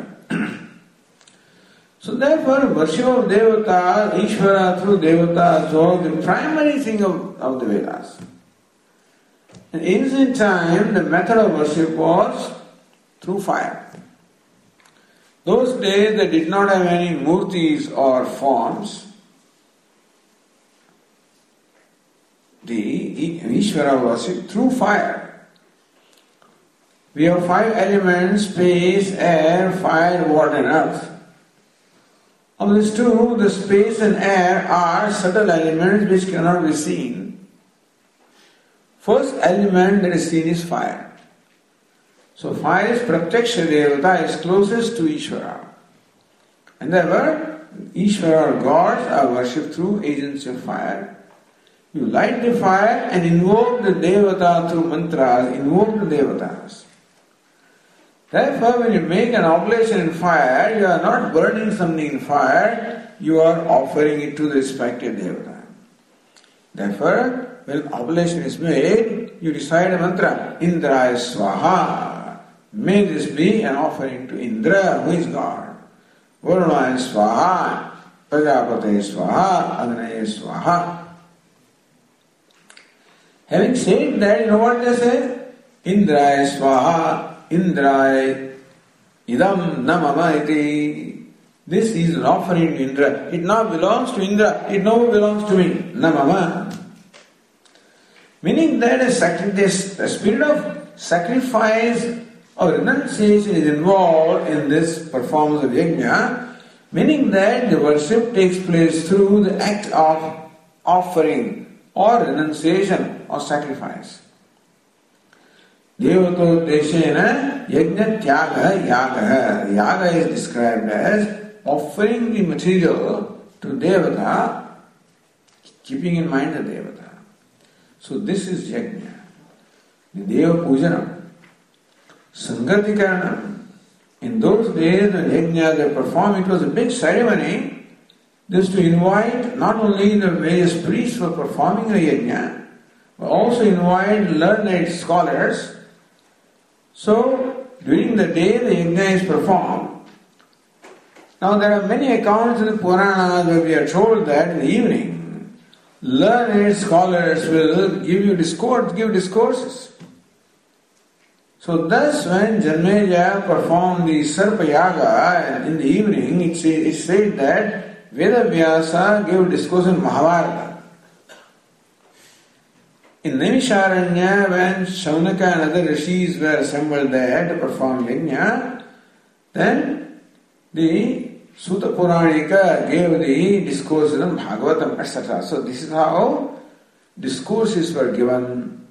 So therefore, worship of devata, Ishvara through devatas was the primary thing of the Vedas. In ancient time, the method of worship was through fire. Those days they did not have any murtis or forms. the Ishvara worship through fire. We have 5 elements: space, air, fire, water and earth. Of these 2, the space and air are subtle elements which cannot be seen. First element that is seen is fire. So fire is Pratyaksha Devata, is closest to Ishvara. And therefore, Ishvara or gods are worshipped through agency of fire. You light the fire and invoke the Devata through mantras, invoke the Devatas. Therefore, when you make an oblation in fire, you are not burning something in fire, you are offering it to the respective Devata. Therefore, when oblation is made, you recite a mantra, Indraya Swaha. May this be an offering to Indra, who is God. Varunaya Swaha, Prajapate Swaha, Agnaya Swaha. Having said that, you know what they say? Indraya Swaha, Indraya Idam Namama iti. This is an offering to Indra. It now belongs to Indra. It now belongs to me. Namama. Meaning that a spirit of sacrifice or renunciation is involved in this performance of yajna, meaning that the worship takes place through the act of offering or renunciation or sacrifice. Devato deshena yajna tyaga yaga. Yaga is described as offering the material to Devata, keeping in mind the Devata. So this is yajna. The Deva Pujanam. Sangatikaranam. In those days, the yajna they performed, it was a big ceremony. This to invite not only the various priests for performing the yajna, but also invite learned scholars. So, during the day the yajna is performed. Now there are many accounts in the Puranas where we are told that in the evening, learned scholars will give discourses. So thus when Janmeja performed the Sarpa Yaga in the evening, it said that Veda Vyasa gave discourse in Mahabharata. In Naimisharanya, when Shaunaka and other rishis were assembled there to perform yajna, then the Sutta Puranika gave the discourses on Bhagavatam, etc. So this is how discourses were given.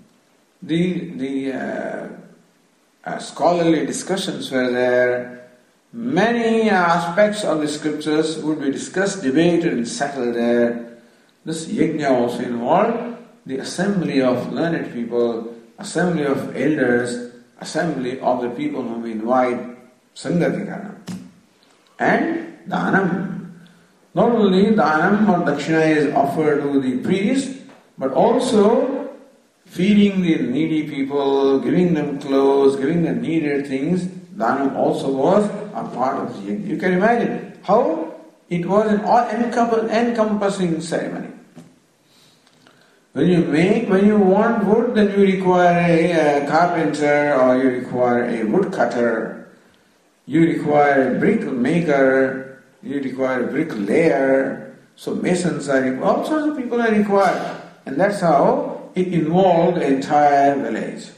The scholarly discussions were there. Many aspects of the scriptures would be discussed, debated and settled there. This yajna also involved the assembly of learned people, assembly of elders, assembly of the people whom we invite, Sangatikana. And Dhanam. Not only Dhanam or Dakshina is offered to the priest, but also feeding the needy people, giving them clothes, giving them needed things. Dhanam also was a part of the yajna. You can imagine how it was an all-encompassing ceremony. When you want wood, then you require a carpenter or you require a woodcutter, you require a brick maker, you require a bricklayer. So masons are required, all sorts of people are required. And that's how it involved the entire village.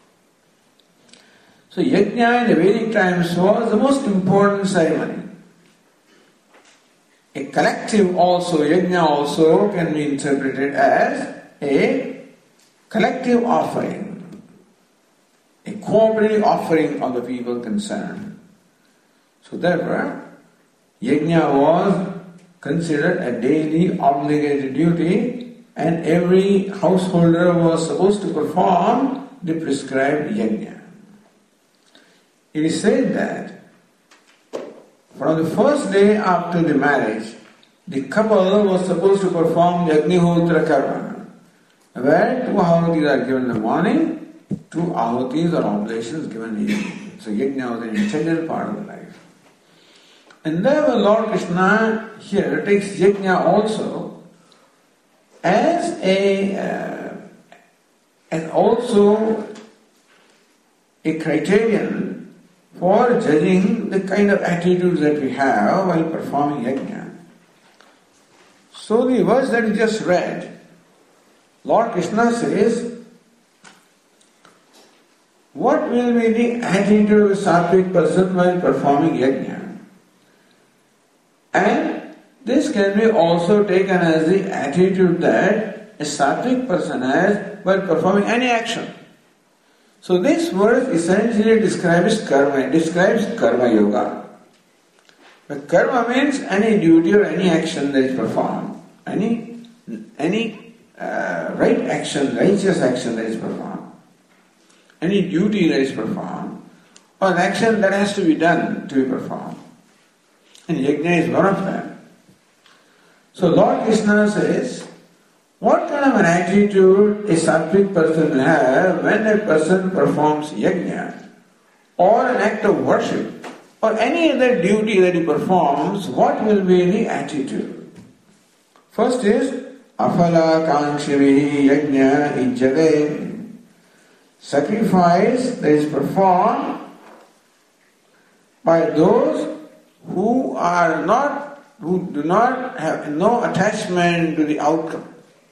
So yajna in the Vedic times was the most important ceremony. A collective yajna also can be interpreted as a collective offering, a cooperative offering of the people concerned. So therefore, yajna was considered a daily obligated duty, and every householder was supposed to perform the prescribed yajna. It is said that from the first day after the marriage, the couple was supposed to perform the Agnihotra Karma, where 2 ahutis are given in the morning, 2 ahutis or oblations given in the evening. So yajna was an integral part of the life. And therefore Lord Krishna here takes yajna also as also a criterion for judging the kind of attitudes that we have while performing yajna. So the verse that we just read, Lord Krishna says, what will be the attitude of a sattvic person while performing yajna? And this can be also taken as the attitude that a sattvic person has while performing any action. So this verse essentially describes karma. It describes karma yoga. But karma means any duty or any action that is performed. Any right action, righteous action that is performed. Any duty that is performed, or an action that has to be done to be performed. And yajna is one of them. So Lord Krishna says, what kind of an attitude a sattvic person will have when a person performs yajna, or an act of worship, or any other duty that he performs, what will be the attitude? First is, afala kangshivi yajna ijjate. Sacrifice that is performed by those who do not have no attachment to the outcome.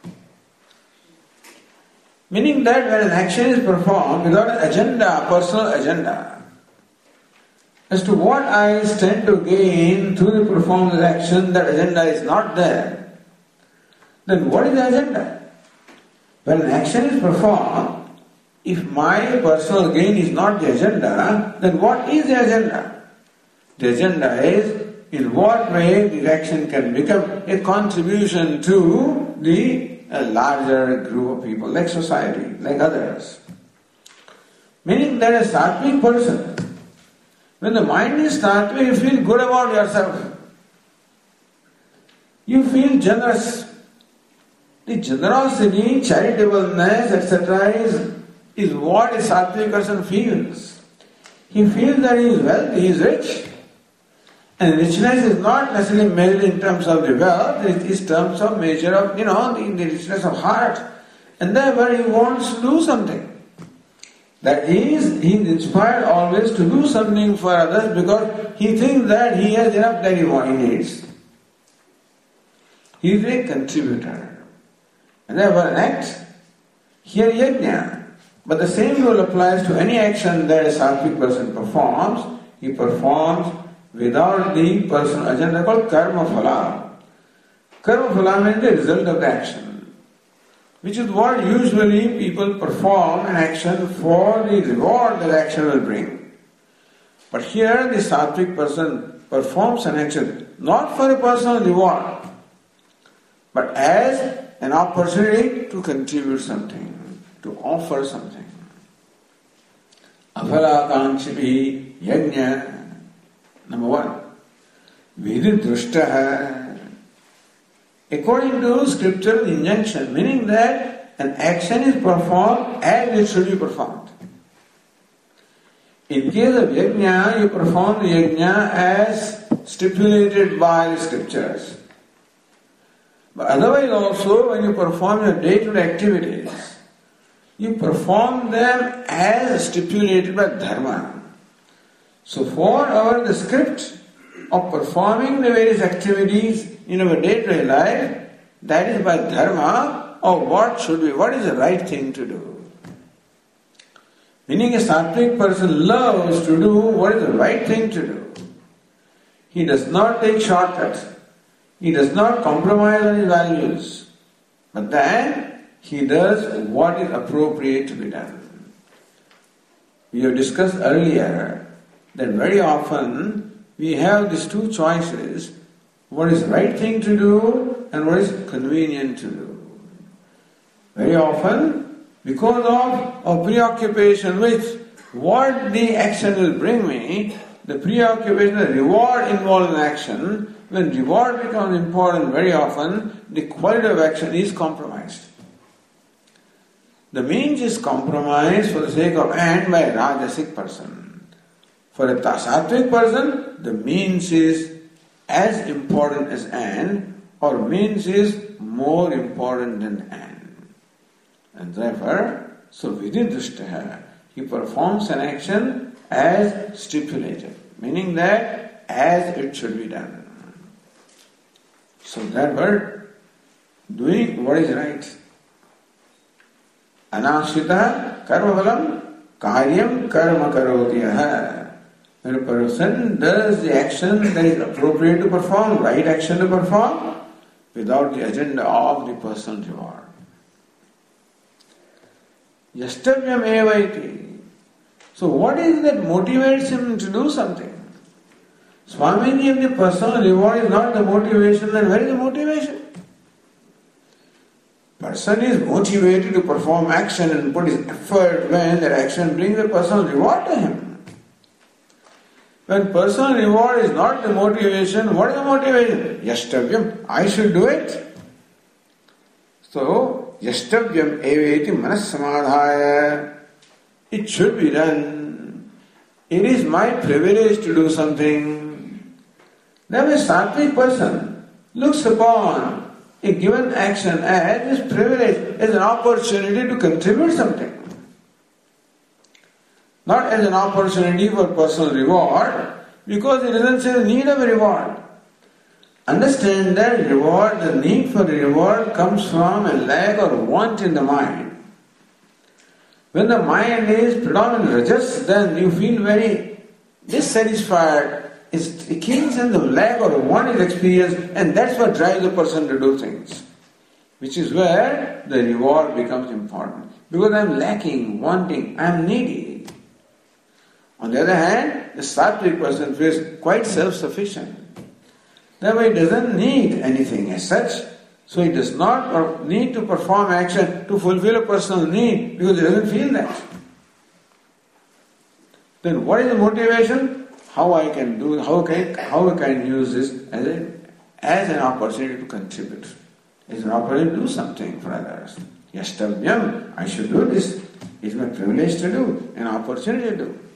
Meaning that when an action is performed without an agenda, personal agenda, as to what I stand to gain through the performance of the action, that agenda is not there, then what is the agenda? When an action is performed, if my personal gain is not the agenda, then what is the agenda? The agenda is in what way the action can become a contribution to the larger group of people, like society, like others. Meaning that a sattvic person, when the mind is sattvic, you feel good about yourself. You feel generous. The generosity, charitableness, etc. is what a sattvic person feels. He feels that he is wealthy, he is rich. And richness is not necessarily measured in terms of the wealth, it is terms of measure of, the richness of heart. And therefore he wants to do something. That he is inspired always to do something for others because he thinks that he has enough that he needs. He is a contributor. And therefore an act, here yajna. But the same rule applies to any action that a sattvic person performs. He performs without the personal agenda called karma phala. Karma phala means the result of the action, which is what usually people perform an action for the reward that action will bring. But here the sattvic person performs an action not for a personal reward, but as an opportunity to contribute something, to offer something. Aphala kangshivi yajna. Number one, vididrushtaha. According to scriptural injunction, meaning that an action is performed as it should be performed. In case of yajna, you perform the yajna as stipulated by the scriptures. But otherwise also, when you perform your day-to-day activities, you perform them as stipulated by dharma. So for the script of performing the various activities in our day-to-day life, that is by dharma or what is the right thing to do. Meaning a sattvic person loves to do what is the right thing to do. He does not take shortcuts. He does not compromise on his values. But then he does what is appropriate to be done. We have discussed earlier that very often we have these two choices, what is the right thing to do and what is convenient to do. Very often, because of our preoccupation with what the action will bring me, the preoccupation, the reward involved in action, when reward becomes important, very often the quality of action is compromised. The means is compromised for the sake of end by a rajasic person. For a sattvic person, the means is as important as end, or means is more important than end. And therefore, so vididrushtaha, he performs an action as stipulated, meaning that as it should be done. So therefore, doing what is right Anashita karmavalam karyam karma karotiyah. When a person does the action that is appropriate to perform, right action to perform, without the agenda of the personal reward. Yastavyam evaiti. So what is that motivates him to do something? Swamiji, if the personal reward is not the motivation, then where is the motivation? Person is motivated to perform action and put his effort when that action brings a personal reward to him. When personal reward is not the motivation, what is the motivation? Yastavyam, I should do it. So, yastavyam eveti manas samadhaya. It should be done. It is my privilege to do something. Then a sattvic person looks upon a given action as his privilege, as an opportunity to contribute something. Not as an opportunity for personal reward, because it doesn't say the need of a reward. Understand that reward, the need for a reward comes from a lack or want in the mind. When the mind is predominant rajas, then you feel very dissatisfied. It's a keen sense of lack or want is experienced, and that's what drives a person to do things. Which is where the reward becomes important. Because I'm lacking, wanting, I'm needy. On the other hand, the sattvic person feels quite self-sufficient. Therefore, he doesn't need anything as such. So he does not need to perform action to fulfill a personal need because he doesn't feel that. Then what is the motivation? How can I use this as an opportunity to contribute, as an opportunity to do something for others. Yastavyam, I should do this. It's my privilege to do, an opportunity to do.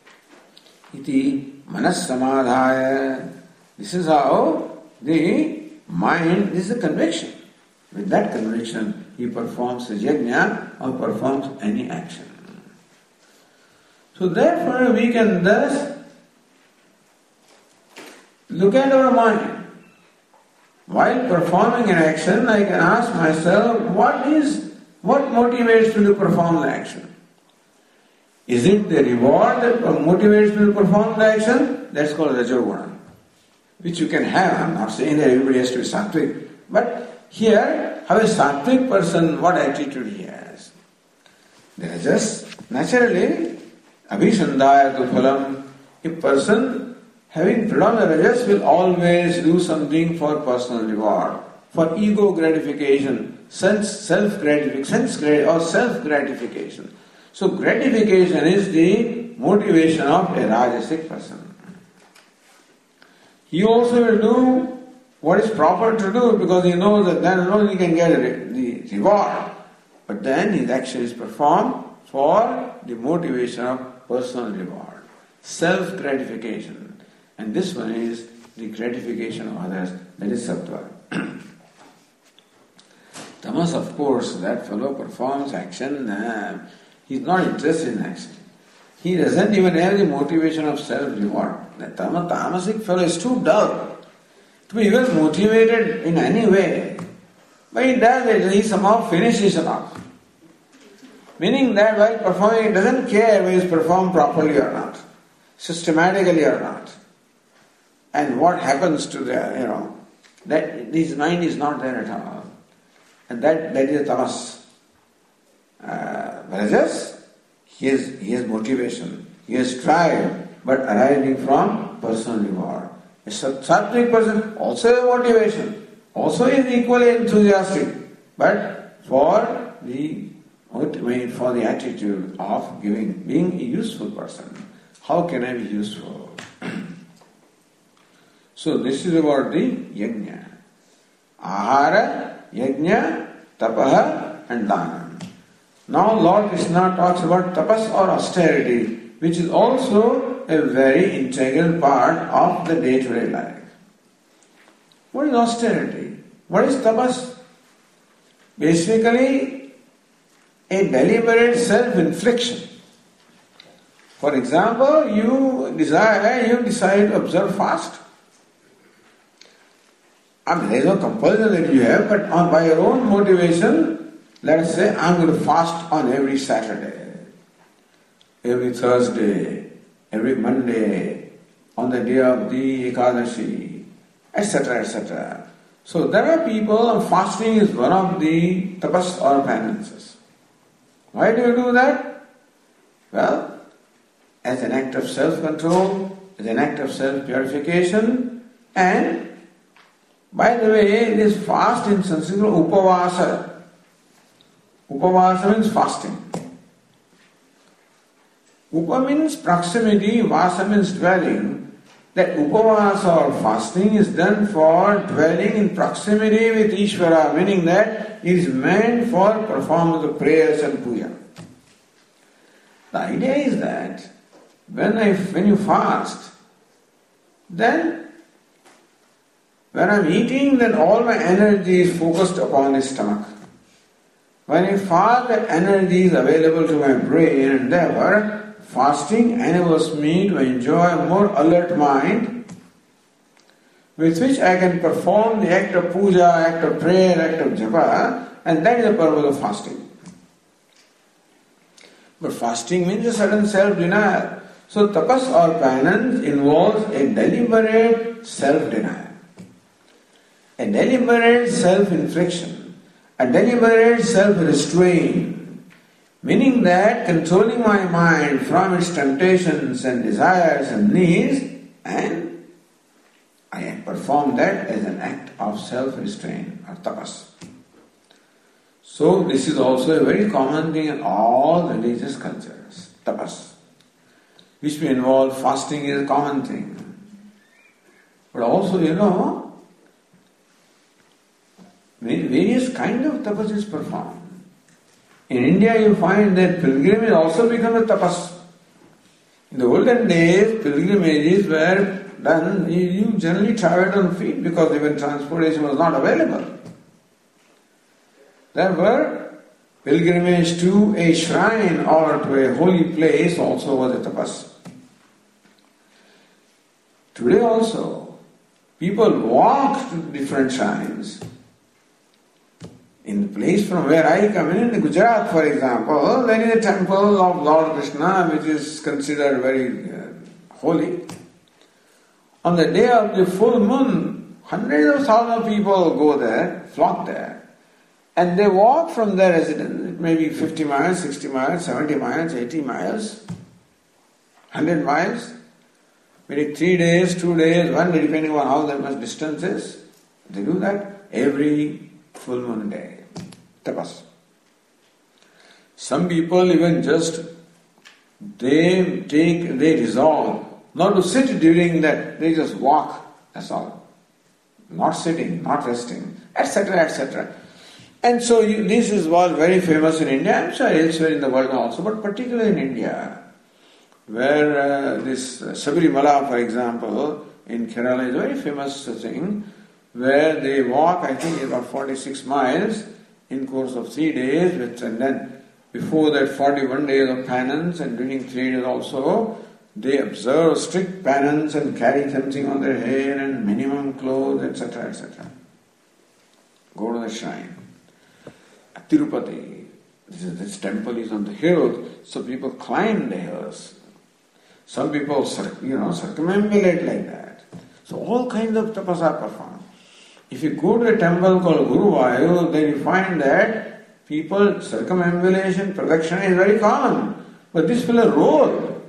Iti manas samadhaya. This is how the mind is a conviction. With that conviction, he performs the yajna or performs any action. So therefore, we can thus look at our mind. While performing an action, I can ask myself, what motivates me to perform the action? Is it the reward that motivates me to perform the action? That's called rajoguna, which you can have. I'm not saying that everybody has to be sattvic, but here, how a sattvic person, what attitude he has? The rajas, naturally, abhisandaya tu phalam, a person having predominant rajas will always do something for personal reward, for ego gratification, self-gratification. So gratification is the motivation of a rajasic person. He also will do what is proper to do because he knows that then alone he can get the reward. But then his action is performed for the motivation of personal reward, self-gratification. And this one is the gratification of others, that is sattva. Tamas, of course, that fellow performs action, he's not interested in action. He doesn't even have the motivation of self-reward. The tamasic fellow is too dull to be even motivated in any way. But he does it, he somehow finishes it off. Meaning that while performing, he doesn't care whether it's performed properly or not, systematically or not. And what happens to that his mind is not there at all. And that is a tamas. Rajas, he has motivation, he has drive, but arising from personal reward. A sattvic person also has motivation, also is equally enthusiastic, but for the attitude of being a useful person. How can I be useful? So this is about the yajna. Ahara, yajna, tapaha and dana. Now Lord Krishna talks about tapas or austerity, which is also a very integral part of the day-to-day life. What is austerity? What is tapas? Basically, a deliberate self-infliction. For example, you decide to observe fast. There is no compulsion that you have, but by your own motivation, Let us say I'm going to fast on every Saturday, every Thursday, every Monday, on the day of the Ekadashi, etc., etc. So there are people, and fasting is one of the tapas or penances. Why do you do that? Well, as an act of self-control, as an act of self-purification, and by the way, this fast in Sanskrit is upavasa. Upavasa means fasting. Upa means proximity, vasa means dwelling. That upavasa or fasting is done for dwelling in proximity with Ishvara, meaning that it is meant for performance of prayers and puja. The idea is that when you fast, then when I'm eating, then all my energy is focused upon the stomach. When I fast, that energy is available to my brain, and therefore fasting enables me to enjoy a more alert mind with which I can perform the act of puja, act of prayer, act of japa, and that is the purpose of fasting. But fasting means a certain self-denial. So tapas or penance involves a deliberate self-denial, a deliberate self-infliction, a deliberate self-restraint, meaning that controlling my mind from its temptations and desires and needs, and I perform that as an act of self-restraint or tapas. So this is also a very common thing in all religious cultures, tapas, which may involve fasting is a common thing. But also, various kind of tapas is performed. In India you find that pilgrimage also become a tapas. In the olden days, pilgrimages were done, you generally traveled on feet because even transportation was not available. Therefore, pilgrimage to a shrine or to a holy place also was a tapas. Today also, people walk to different shrines. In the place from where I come in Gujarat, for example, there is a temple of Lord Krishna which is considered very holy. On the day of the full moon, hundreds of thousands of people go there, flock there, and they walk from their residence. It may be 50 miles, 60 miles, 70 miles, 80 miles, 100 miles. Maybe 3 days, 2 days, 1 day, depending on how much distance is. They do that every full moon day. Tapas. Some people even they resolve not to sit during that, they just walk, that's all. Not sitting, not resting, etc., etc. And so this is all very famous in India, I'm sure elsewhere in the world also, but particularly in India, where this Sabarimala, for example, in Kerala is a very famous thing, where they walk, I think about 46 miles in course of 3 days, and then before that 41 days of penance, and during 3 days also, they observe strict penance and carry something on their hair and minimum clothes, etc., etc. Go to the shrine. At Tirupati, this temple is on the hill, so people climb the hills. Some people, circumambulate like that. So all kinds of tapas are performed. If you go to a temple called Guruvayur, then you find that people, circumambulation, production is very common. But this fellow rode.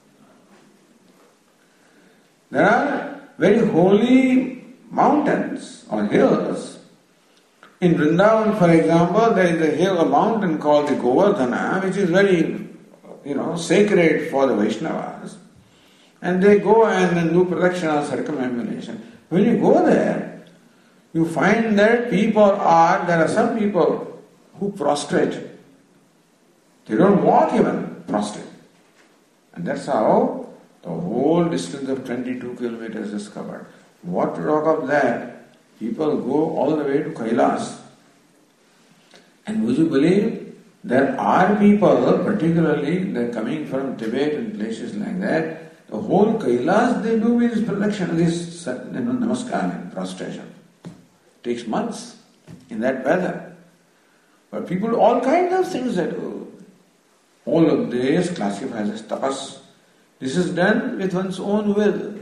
There are very holy mountains or hills. In Vrindavan, for example, there is a hill, a mountain called the Govardhana, which is very, sacred for the Vaishnavas. And they go and then do production or circumambulation. When you go there, you find that there are some people who prostrate. They don't walk even, prostrate. And that's how the whole distance of 22 kilometers is covered. What to talk of that? People go all the way to Kailas. And would you believe, there are people, particularly they're coming from Tibet and places like that, the whole Kailas they do this production, this namaskar, prostration. Takes months in that weather. But people do all kinds of things they do. All of this classifies as tapas. This is done with one's own will.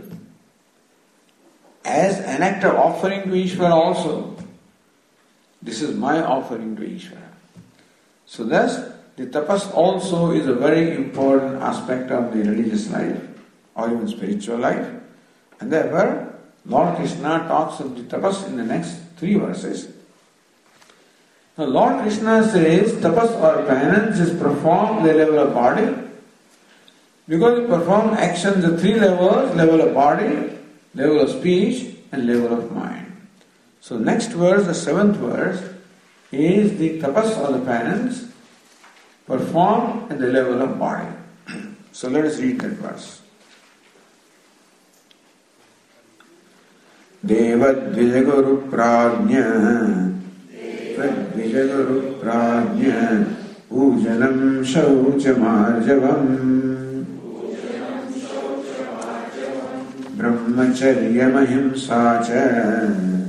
As an act of offering to Ishvara also. This is my offering to Ishvara. So thus, the tapas also is a very important aspect of the religious life or even spiritual life. And therefore, Lord Krishna talks of the tapas in the next 3 verses. Now Lord Krishna says tapas or penance is performed at the level of body. Because you perform actions at 3 levels, level of body, level of speech and level of mind. So next verse, the 7th verse, is the tapas or the penance performed at the level of body. So let us read that verse. Devadvijaguru prajna Devadvijaguru prajna Pujanam shauchamarjavam Brahmacharyamahimsa cha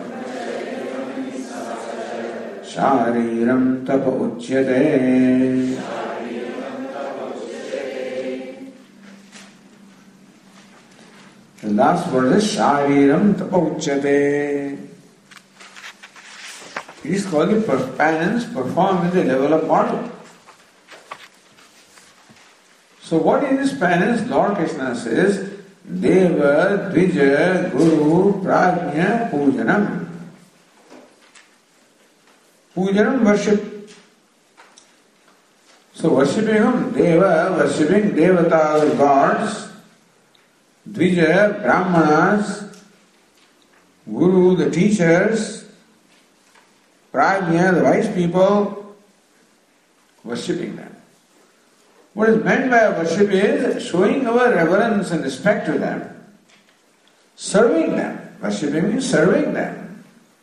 Shariram tapa uchyate. The last word is Shariram tapa uchyate. It is called the penance performed at the level of body. So what is this penance? Lord Krishna says, Deva, Dvija, Guru, Prajna, Pujanam. Pujanam, worship. So worshipping whom? Deva, worshipping Devatas, gods. Dvija, Brahmanas. Guru, the teachers. Prajna, the wise people. Worshipping them. What is meant by worship is showing our reverence and respect to them. Serving them. Worshipping means serving them.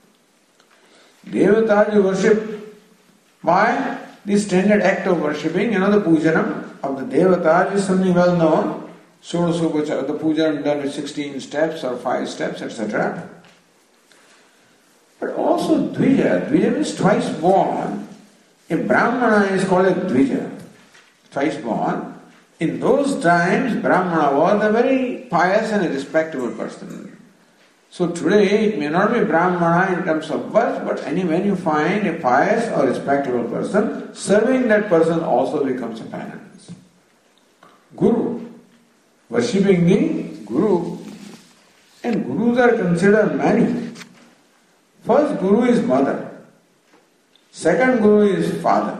Devatas you worship by the standard act of worshipping. The pujanam of the Devatas is something well known. Shodasopachara, the pujanam done with 16 steps or 5 steps, etc. But also Dvija. Dvija means twice born. A Brahmana is called a Dvija. Twice born. In those times, Brahmana was a very pious and a respectable person. So today, it may not be Brahmana in terms of birth, but when you find a pious or respectable person, serving that person also becomes a penance. Guru. Worshipping the Guru. And Gurus are considered many. First Guru is mother. Second Guru is father.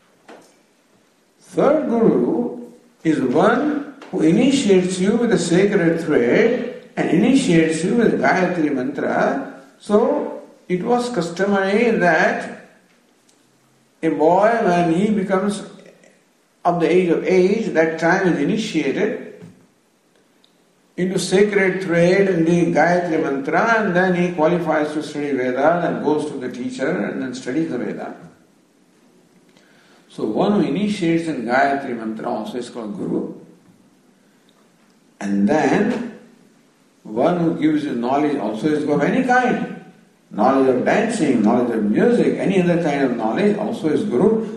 Third Guru is one who initiates you with a sacred thread and initiates you with Gayatri Mantra. So it was customary that a boy, when he becomes of the age of age, that time is initiated into sacred thread in the Gayatri Mantra, and then he qualifies to study Veda and goes to the teacher and then studies the Veda. So one who initiates in Gayatri Mantra also is called Guru. And then one who gives you knowledge also is of any kind. Knowledge of dancing, knowledge of music, any other kind of knowledge also is Guru.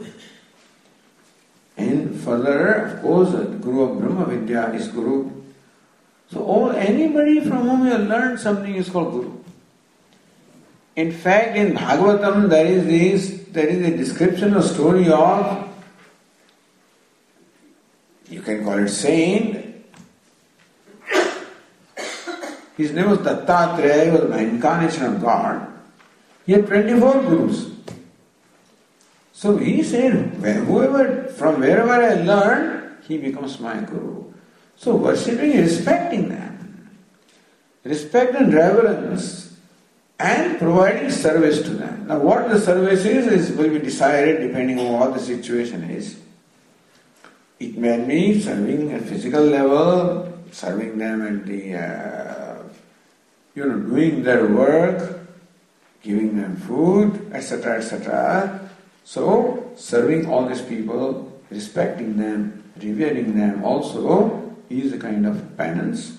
And further, of course, the Guru of Brahma Vidya is Guru. So anybody from whom you have learned something is called Guru. In fact, in Bhagavatam there is a description, a story of, you can call it saint. His name was Dattatreya, he was an incarnation of God. He had 24 Gurus. So he said, from wherever I learn, he becomes my Guru. So worshipping is respecting them. Respect and reverence and providing service to them. Now what the service is will be decided depending on what the situation is. It may be serving at physical level, serving them at the, doing their work, giving them food, etc., etc. So serving all these people, respecting them, revering them also is a kind of penance.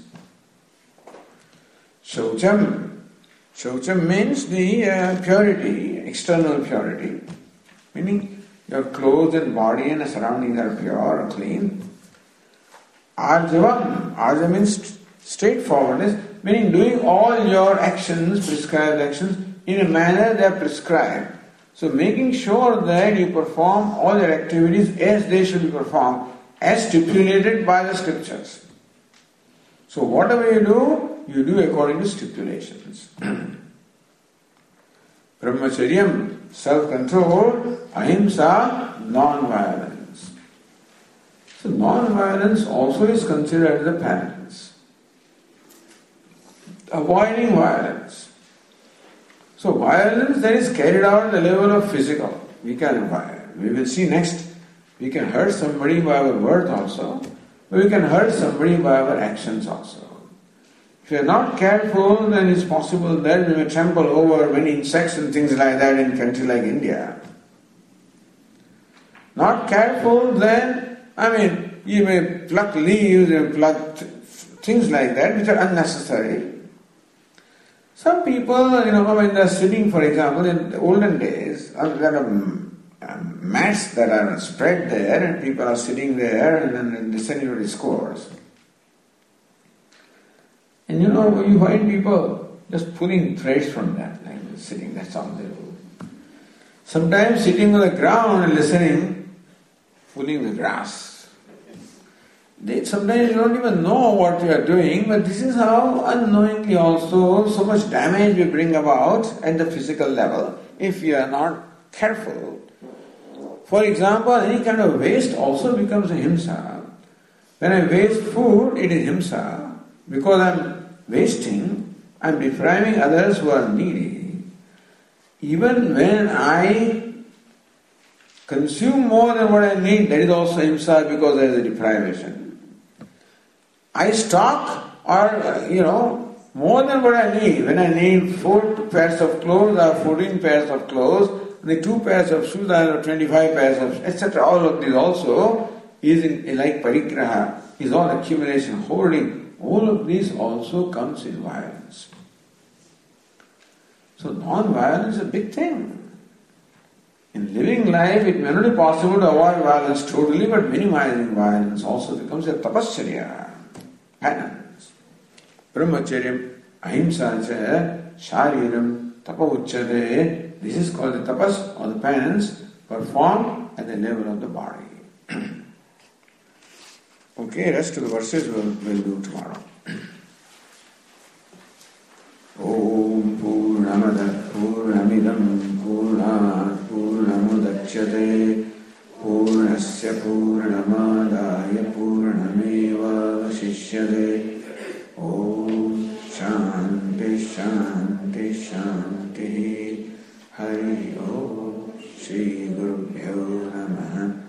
Shaucham. Shaucham means the purity, external purity. meaning your clothes and body and surroundings are pure or clean. Arjavam, arja means straightforwardness, meaning doing all your actions, prescribed actions, in a manner they are prescribed. So making sure that you perform all your activities as they should be performed, as stipulated by the scriptures. So whatever you do according to stipulations. Brahmacharyam, self-control, ahimsa, non-violence. So non-violence also is considered as a penance. Avoiding violence. So violence that is carried out at the level of physical. We will see next, we can hurt somebody by our words also, but we can hurt somebody by our actions also. If we are not careful, then it's possible that we may trample over many insects and things like that in a country like India. Not careful, then, you may pluck leaves and pluck things like that which are unnecessary. Some people, when they are sitting, for example, in the olden days, there are mats that are spread there and people are sitting there and then listening to discourse. And you find people just pulling threads from that, like sitting, that's all they do. Sometimes sitting on the ground and listening, pulling the grass. Sometimes you don't even know what you are doing, but this is how unknowingly also so much damage we bring about at the physical level if you are not careful. For example, any kind of waste also becomes a himsa. When I waste food, it is himsa. Because I am wasting, I am depriving others who are needy. Even when I consume more than what I need, that is also himsa because there is a deprivation. I stock more than what I need. When I need 4 pairs of clothes or 14 pairs of clothes, the 2 pairs of shoes, I have 25 pairs of, etc. All of this also is like parigraha, is all accumulation, hoarding. All of this also comes in violence. So non-violence is a big thing. In living life, it may not be possible to avoid violence totally, but minimizing violence also becomes a tapasya. Penance. Brahmacharyam, ahimsa cha, shariram, tapa uchyate. This is called the tapas or the penance performed at the level of the body. Okay, rest of the verses we'll do tomorrow. Om Purnamada Purnamidam Purnat Purnamudachyate Purnasya Purnamadaya Purnameva Vashishyate. Om Shanti Shanti Shanti Hari Om Shri Gurubhyo Namaha